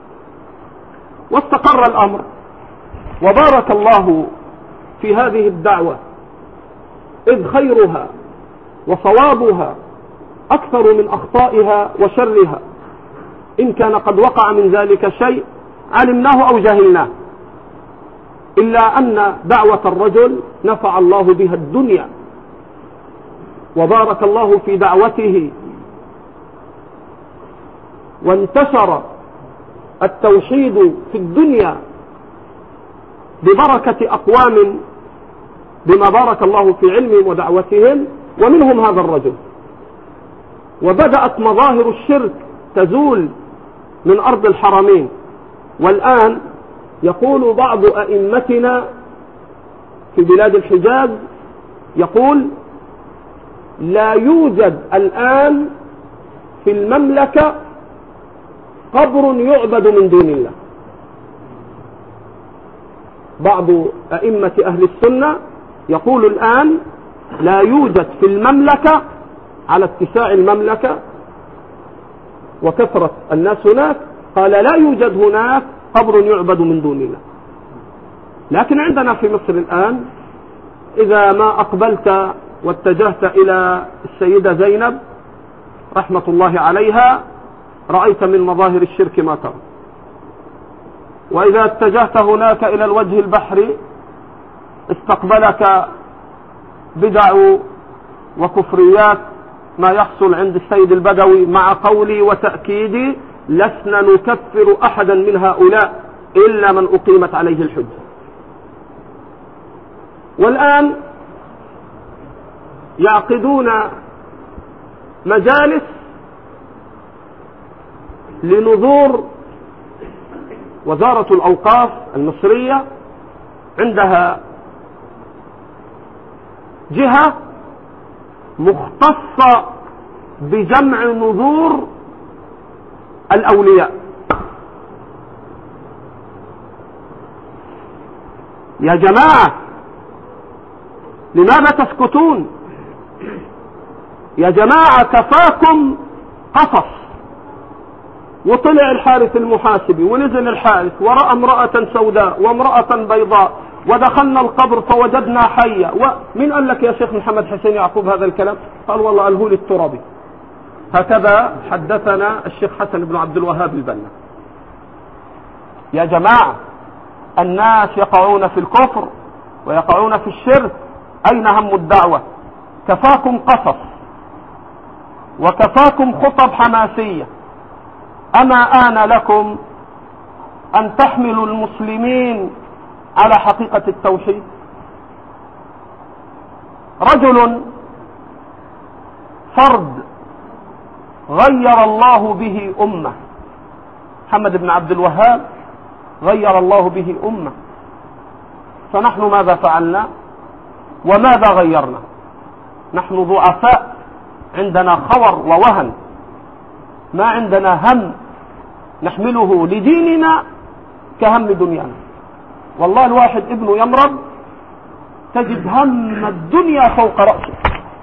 واستقر الأمر، وبارك الله في هذه الدعوة، إذ خيرها وصوابها أكثر من أخطائها وشرها، إن كان قد وقع من ذلك شيء علمناه أو جهلناه، إلا أن دعوة الرجل نفع الله بها الدنيا، وبارك الله في دعوته، وانتشر التوحيد في الدنيا ببركة أقوام بما بارك الله في علمهم ودعوتهم، ومنهم هذا الرجل. وبدأت مظاهر الشرك تزول من أرض الحرمين. والآن يقول بعض أئمتنا في بلاد الحجاز، يقول: لا يوجد الآن في المملكة قبر يعبد من دون الله. بعض أئمة أهل السنة يقول الآن لا يوجد في المملكة، على اتساع المملكة وكثرة الناس هناك، قال لا يوجد هناك قبر يعبد من دون الله. لكن عندنا في مصر الآن إذا ما أقبلت واتجهت إلى السيدة زينب رحمة الله عليها رأيت من مظاهر الشرك ما ترى، وإذا اتجهت هناك إلى الوجه البحري استقبلك بدع وكفريات ما يحصل عند السيد البدوي، مع قولي وتأكيدي: لسنا نكفر أحدا من هؤلاء إلا من أقيمت عليه الحجة. والآن يعقدون مجالس لنذور وزارة الأوقاف المصرية، عندها جهة مختصة بجمع نذور الأولياء. يا جماعة لماذا تسكتون؟ يا جماعة كفاكم قصص. وطلع الحارث المحاسبي ونزل الحارث ورأى امرأة سوداء وامرأة بيضاء، ودخلنا القبر فوجدنا حية. ومن قال لك يا شيخ محمد حسين يعقوب هذا الكلام؟ قال والله قاله لي الترابي. هكذا حدثنا الشيخ حسن بن عبد الوهاب البنا. يا جماعة الناس يقعون في الكفر ويقعون في الشرك، أين هم الدعوة؟ كفاكم قصص وكفاكم خطب حماسية. أما آن لكم أن تحملوا المسلمين على حقيقة التوحيد. رجل فرد غير الله به أمة، محمد بن عبد الوهاب غير الله به أمة. فنحن ماذا فعلنا وماذا غيرنا؟ نحن ضعفاء، عندنا خور ووهن، ما عندنا هم نحمله لديننا كهم دنيانا. والله الواحد ابنه يمرض تجد هم الدنيا فوق رأسه،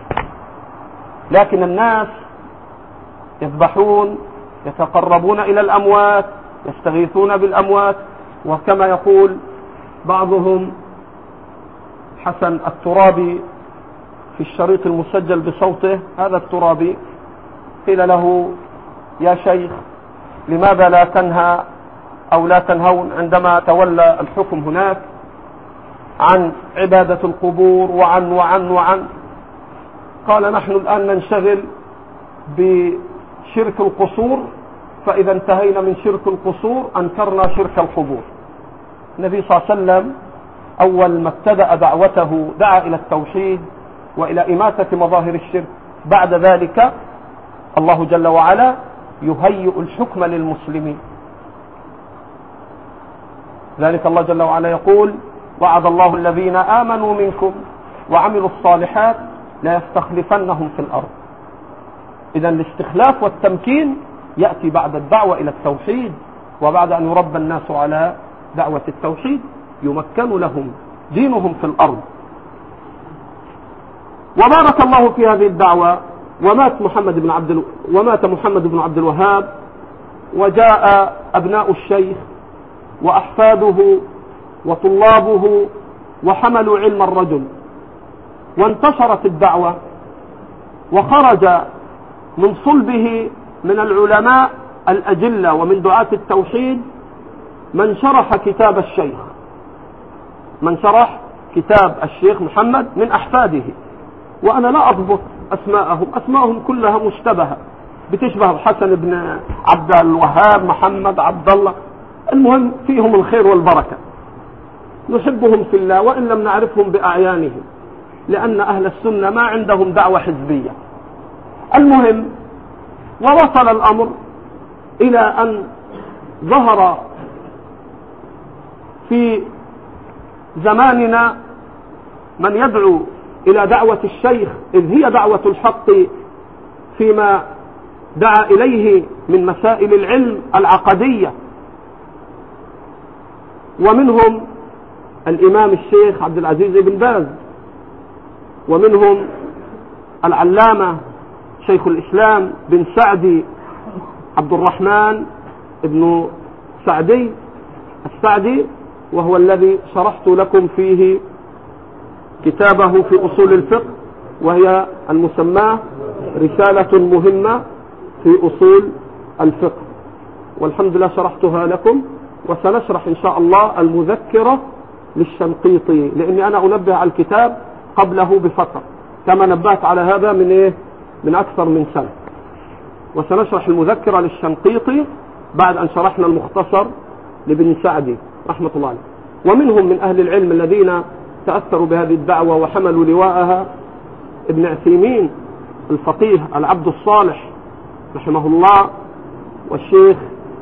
لكن الناس يذبحون، يتقربون إلى الأموات، يستغيثون بالأموات. وكما يقول بعضهم حسن الترابي في الشريط المسجل بصوته، هذا الترابي قيل له يا شيخ لماذا لا تنهى أو لا تنهون عندما تولى الحكم هناك عن عبادة القبور وعن وعن وعن قال نحن الآن ننشغل بشرك القصور، فإذا انتهينا من شرك القصور أنكرنا شرك القبور. النبي صلى الله عليه وسلم أول ما ابتدأ دعوته دعا إلى التوحيد وإلى إماتة مظاهر الشرك، بعد ذلك الله جل وعلا يهيئ الحكم للمسلمين. ذلك الله جل وعلا يقول وعد الله الذين آمنوا منكم وعملوا الصالحات لا يستخلفنهم في الأرض. إذن الاستخلاف والتمكين يأتي بعد الدعوة إلى التوحيد، وبعد أن يربى الناس على دعوة التوحيد يمكن لهم دينهم في الأرض. وبارك الله في هذه الدعوة، ومات محمد بن عبد ومات محمد بن عبد الوهاب، وجاء أبناء الشيخ وأحفاده وطلابه وحملوا علم الرجل، وانتشرت الدعوة، وخرج من صلبه من العلماء الأجلة ومن دعاة التوحيد من شرح كتاب الشيخ من شرح كتاب الشيخ محمد من أحفاده. وأنا لا أضبط أسماءهم، أسماءهم كلها مشتبهة، بتشبه حسن بن عبد الوهاب، محمد، عبد الله، المهم فيهم الخير والبركة، نحبهم في الله وإن لم نعرفهم بأعيانهم، لأن أهل السنة ما عندهم دعوة حزبية. المهم ووصل الأمر إلى أن ظهر في زماننا من يدعو إلى دعوة الشيخ، إذ هي دعوة الحق فيما دعا إليه من مسائل العلم العقدية. ومنهم الإمام الشيخ عبد العزيز بن باز، ومنهم العلامة شيخ الإسلام بن سعدي عبد الرحمن بن سعدي السعدي، وهو الذي شرحت لكم فيه كتابه في أصول الفقه، وهي المسماة رسالة مهمة في أصول الفقه، والحمد لله شرحتها لكم. وسنشرح إن شاء الله المذكرة للشنقيطي، لأني أنا أنبه على الكتاب قبله بفترة، كما نبهت على هذا من إيه؟ من أكثر من سنة. وسنشرح المذكرة للشنقيطي بعد أن شرحنا المختصر لابن سعدي رحمة الله عليه. ومنهم من أهل العلم الذين تأثروا بهذه الدعوة وحملوا لواءها ابن عثيمين الفقيه العبد الصالح رحمه الله، والشيخ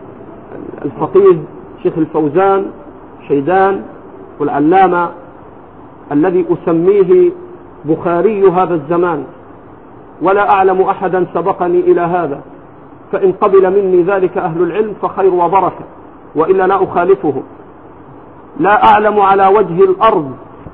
الفقيه شيخ الفوزان شيدان، والعلامة الذي أسميه بخاري هذا الزمان، ولا أعلم أحدا سبقني إلى هذا، فإن قبل مني ذلك أهل العلم فخير وبركة، وإلا لا أخالفه. لا أعلم على وجه الأرض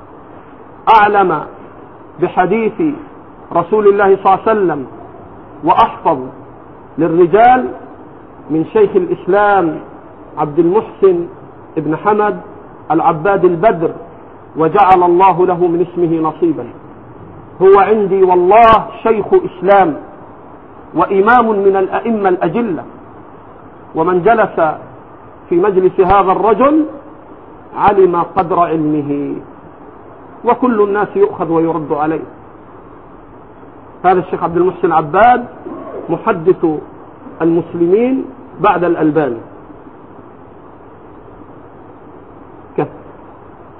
أعلم بحديث رسول الله صلى الله عليه وسلم وأحفظ للرجال من شيخ الإسلام عبد المحسن ابن حمد العباد البدر، وجعل الله له من اسمه نصيبا. هو عندي والله شيخ إسلام وإمام من الأئمة الأجلة، ومن جلس في مجلس هذا الرجل علم قدر علمه، وكل الناس يؤخذ ويرد عليه. هذا الشيخ عبد المحسن عباد محدث المسلمين بعد الألباني،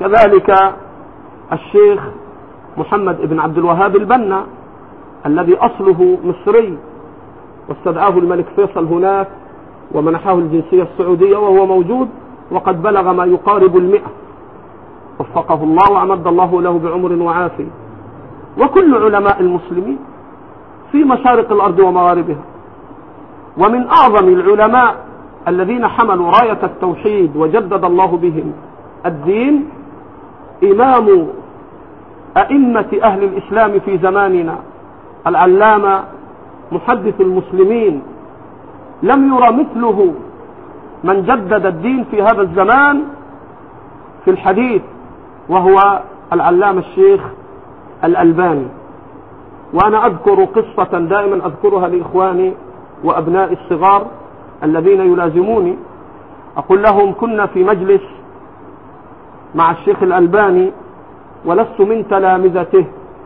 كذلك الشيخ محمد بن عبد الوهاب البنا الذي أصله مصري، واستدعاه الملك فيصل هناك ومنحه الجنسية السعودية وهو موجود وقد بلغ ما يقارب المئة، وفقه الله وأمد الله له بعمر وعافية. وكل علماء المسلمين في مشارق الأرض ومغاربها. ومن أعظم العلماء الذين حملوا راية التوحيد وجدد الله بهم الدين إمام أئمة أهل الإسلام في زماننا العلامة محدث المسلمين، لم يرى مثله من جدد الدين في هذا الزمان في الحديث، وهو العلامة الشيخ الألباني. وأنا أذكر قصة دائما أذكرها لإخواني وأبناء الصغار الذين يلازموني، أقول لهم كنا في مجلس مع الشيخ الألباني ولست من تلامذته،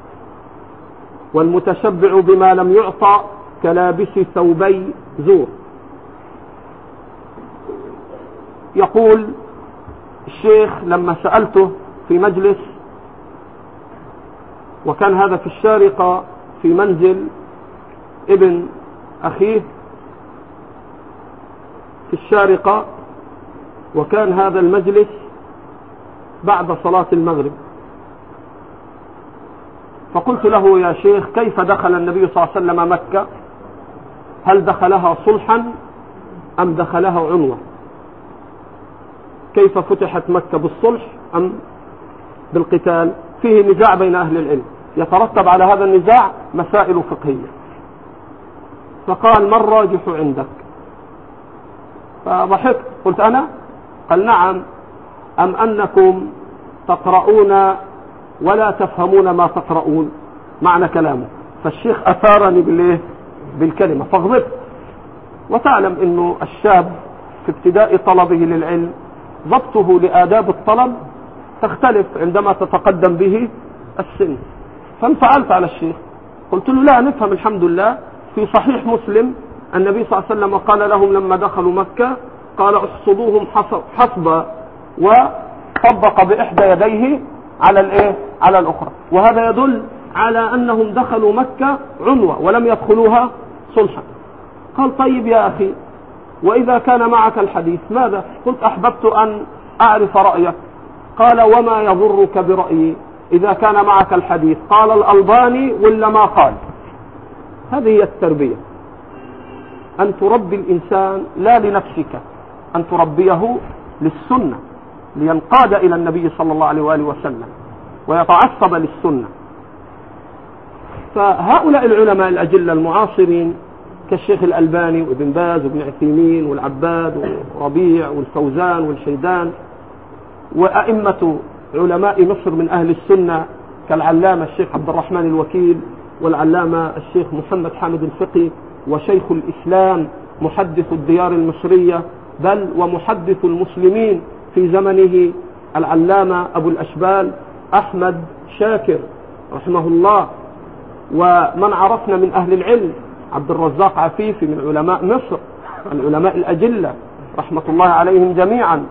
والمتشبع بما لم يعطى كلابس ثوبي زور. يقول الشيخ لما سألته في مجلس، وكان هذا في الشارقة في منزل ابن أخيه في الشارقة، وكان هذا المجلس بعد صلاة المغرب، فقلت له يا شيخ كيف دخل النبي صلى الله عليه وسلم مكة؟ هل دخلها صلحا أم دخلها عنوة؟ كيف فتحت مكة، بالصلح أم بالقتال؟ فيه نزاع بين أهل العلم، يترتب على هذا النزاع مسائل فقهية. فقال ما الراجح عندك؟ فضحكت قلت أنا؟ قال نعم، أم أنكم تقرؤون ولا تفهمون ما تقرؤون، معنى كلامه. فالشيخ أثارني بالإيه؟ بالكلمة، فغضبت. وتعلم أنه الشاب في ابتداء طلبه للعلم ضبطه لآداب الطلب تختلف عندما تتقدم به السن. فانفعلت على الشيخ، قلت له لا نفهم الحمد لله، في صحيح مسلم النبي صلى الله عليه وسلم قال لهم لما دخلوا مكة قال احصدوهم حصبا، وطبق بإحدى يديه على الايه على الأخرى، وهذا يدل على أنهم دخلوا مكة عنوة ولم يدخلوها صلحا. قال طيب يا أخي وإذا كان معك الحديث ماذا؟ قلت أحببت أن أعرف رأيك. قال وما يضرك برأيي إذا كان معك الحديث؟ قال الألباني ولا ما قال. هذه هي التربية، أن تربي الإنسان لا لنفسك، أن تربيه للسنة، لينقاد إلى النبي صلى الله عليه وآله وسلم ويتعصب للسنة. فهؤلاء العلماء الأجلة المعاصرين كالشيخ الألباني وابن باز وابن عثيمين والعباد وربيع والفوزان والشيدان، وأئمة علماء مصر من أهل السنة كالعلامة الشيخ عبد الرحمن الوكيل والعلامة الشيخ محمد حامد الفقي، وشيخ الإسلام محدث الديار المصرية بل ومحدث المسلمين في زمنه العلامة أبو الأشبال أحمد شاكر رحمه الله. ومن عرفنا من أهل العلم عبد الرزاق عفيفي من علماء مصر العلماء الأجلة رحمة الله عليهم جميعا.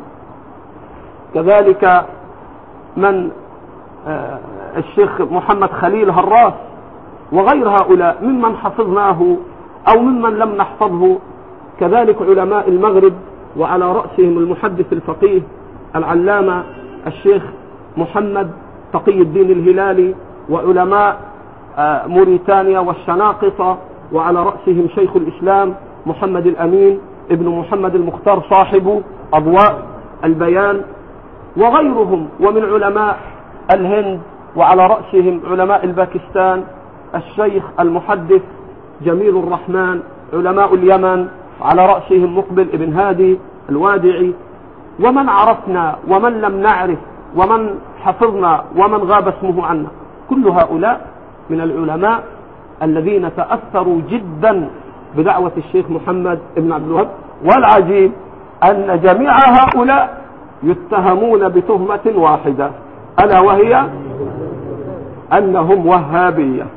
كذلك من آه الشيخ محمد خليل هراس وغير هؤلاء ممن حفظناه أو ممن لم نحفظه. كذلك علماء المغرب وعلى رأسهم المحدث الفقيه العلامة الشيخ محمد تقي الدين الهلالي، وعلماء آه موريتانيا والشناقطة وعلى رأسهم شيخ الإسلام محمد الأمين ابن محمد المختار صاحب أضواء البيان، وغيرهم ومن علماء الهند وعلى رأسهم علماء الباكستان الشيخ المحدث جميل الرحمن، علماء اليمن على رأسهم مقبل ابن هادي الوادعي، ومن عرفنا ومن لم نعرف ومن حفظنا ومن غاب اسمه عنا. كل هؤلاء من العلماء الذين تأثروا جدا بدعوة الشيخ محمد بن عبد الوهاب. والعجيب أن جميع هؤلاء يتهمون بتهمة واحدة ألا وهي أنهم وهابية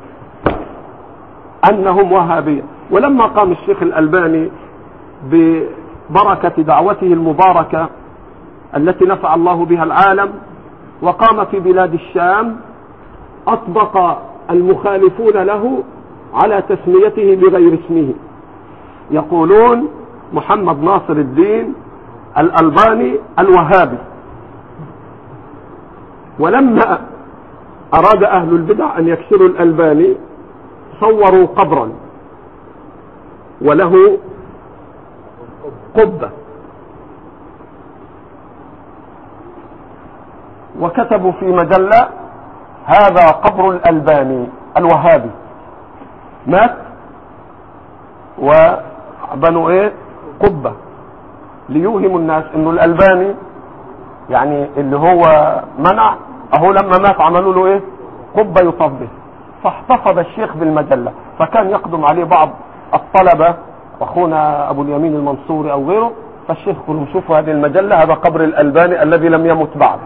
أنهم وهابية. ولما قام الشيخ الألباني ببركة دعوته المباركة التي نفع الله بها العالم وقام في بلاد الشام أطبق المخالفون له على تسميته بغير اسمه، يقولون محمد ناصر الدين الألباني الوهابي. ولما أراد أهل البدع أن يكسروا الألباني صوروا قبرا وله قبة، وكتبوا في مجلة هذا قبر الألباني الوهابي، مات وبنوا ايه قبة ليوهموا الناس انه الألباني يعني اللي هو منع، اهو لما مات عملوا له ايه قبة يطاف به. فاحتفظ الشيخ بالمجلة، فكان يقدم عليه بعض الطلبة، اخونا ابو اليمين المنصوري او غيره، فالشيخ يقول شوفوا هذه المجلة، هذا قبر الألباني الذي لم يمت بعد.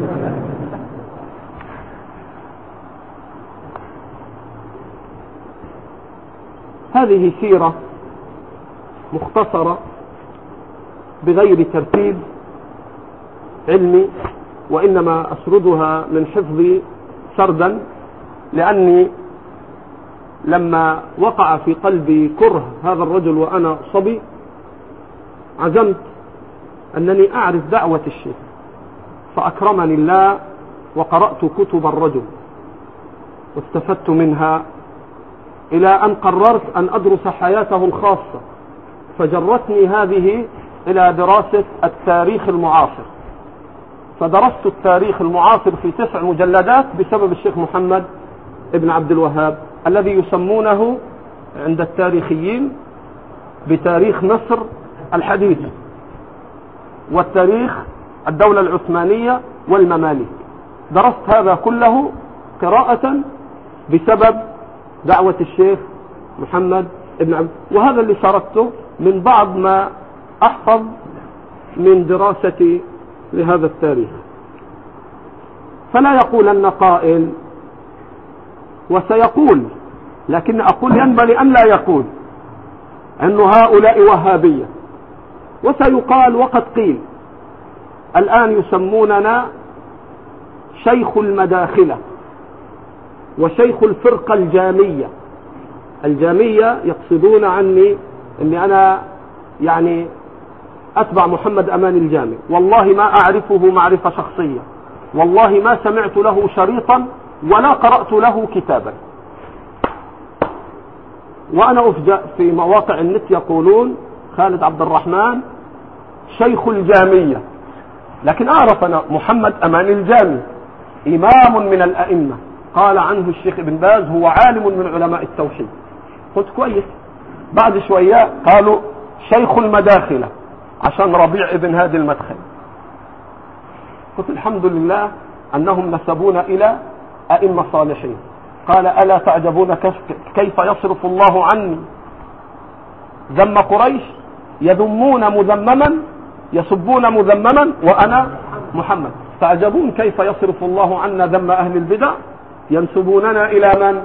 هذه سيرة مختصرة بغير ترتيب علمي، وإنما أسردها من حفظي سردا، لأني لما وقع في قلبي كره هذا الرجل وأنا صبي عزمت أنني أعرف دعوة الشيخ، فأكرمني الله وقرأت كتب الرجل واستفدت منها إلى أن قررت أن أدرس حياته الخاصة، فجرتني هذه إلى دراسة التاريخ المعاصر، فدرست التاريخ المعاصر في تسع مجلدات بسبب الشيخ محمد ابن عبد الوهاب الذي يسمونه عند التاريخيين بتاريخ مصر الحديث والتاريخ الدولة العثمانية والمماليك. درست هذا كله قراءة بسبب دعوة الشيخ محمد ابن عبد، وهذا اللي سردته من بعض ما أحفظ من دراستي لهذا التاريخ. فلا يقولن قائل، وسيقول، لكن أقول ينبغي أن لا يقول أن هؤلاء وهابية، وسيقال وقد قيل الآن يسموننا شيخ المداخلة وشيخ الفرقة الجامية. الجامية يقصدون عني أني أنا يعني أتبع محمد أمان الجامي، والله ما أعرفه معرفة شخصية، والله ما سمعت له شريطا ولا قرأت له كتابا، وأنا أفجأ في مواقع النت يقولون خالد عبد الرحمن شيخ الجامية، لكن أعرف أنا محمد أمان الجامي إمام من الأئمة، قال عنه الشيخ ابن باز هو عالم من علماء التوحيد. قلت كويس. بعد شوية قالوا شيخ المداخلة عشان ربيع ابن هادي المدخل. قلت الحمد لله أنهم نسبون إلى أئمة صالحين. قال ألا تعجبون كيف يصرف الله عني ذم قريش، يذمون مذمما يسبون مذمما وأنا محمد، تعجبون كيف يصرف الله عنا ذم أهل البدع، ينسبوننا إلى من؟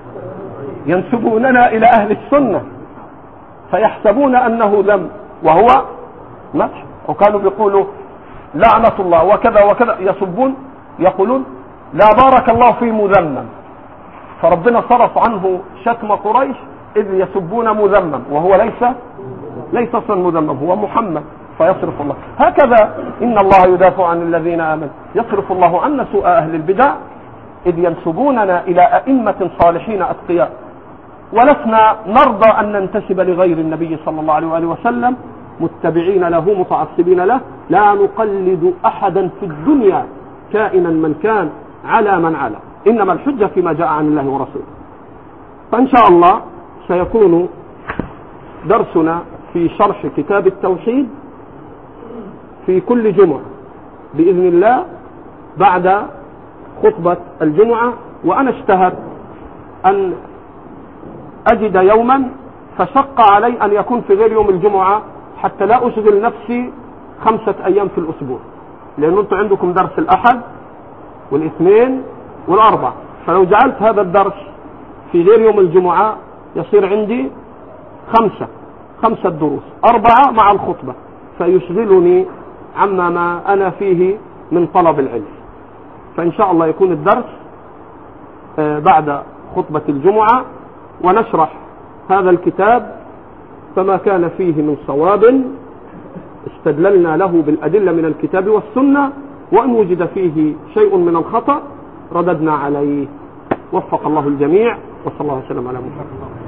ينسبوننا إلى أهل السنة، فيحسبون أنه ذم وهو مدح. وكانوا بيقولوا لعنة الله وكذا وكذا، يسبون يقولون لا بارك الله في مذمم، فربنا صرف عنه شتم قريش إذ يسبون مذمم وهو ليس ليس اصلا مذمم، هو محمد، فيصرف الله. هكذا إن الله يدافع عن الذين آمنوا، يصرف الله عنا سوء أهل البدع إذ ينسبوننا إلى أئمة صالحين أتقياء، ولسنا نرضى أن ننتسب لغير النبي صلى الله عليه وآله وسلم متبعين له متعصبين له، لا نقلد أحدا في الدنيا كائنا من كان على من على، إنما الحجة فيما جاء عن الله ورسوله. فإن شاء الله سيكون درسنا في شرح كتاب التوحيد في كل جمعة بإذن الله بعد خطبة الجمعة، وأنا اشتهت أن أجد يوما فشق علي أن يكون في غير يوم الجمعة حتى لا أشغل نفسي خمسة أيام في الأسبوع، لأن أنتم عندكم درس الأحد والاثنين والأربع، فلو جعلت هذا الدرس في غير يوم الجمعة يصير عندي خمسة خمسة دروس، أربعة مع الخطبة، فيشغلني عما ما أنا فيه من طلب العلم. فإن شاء الله يكون الدرس بعد خطبة الجمعة، ونشرح هذا الكتاب فما كان فيه من صواب استدللنا له بالأدلة من الكتاب والسنة، وإن وجد فيه شيء من الخطأ رددنا عليه. وفق الله الجميع، وصلى الله وسلم على محمد.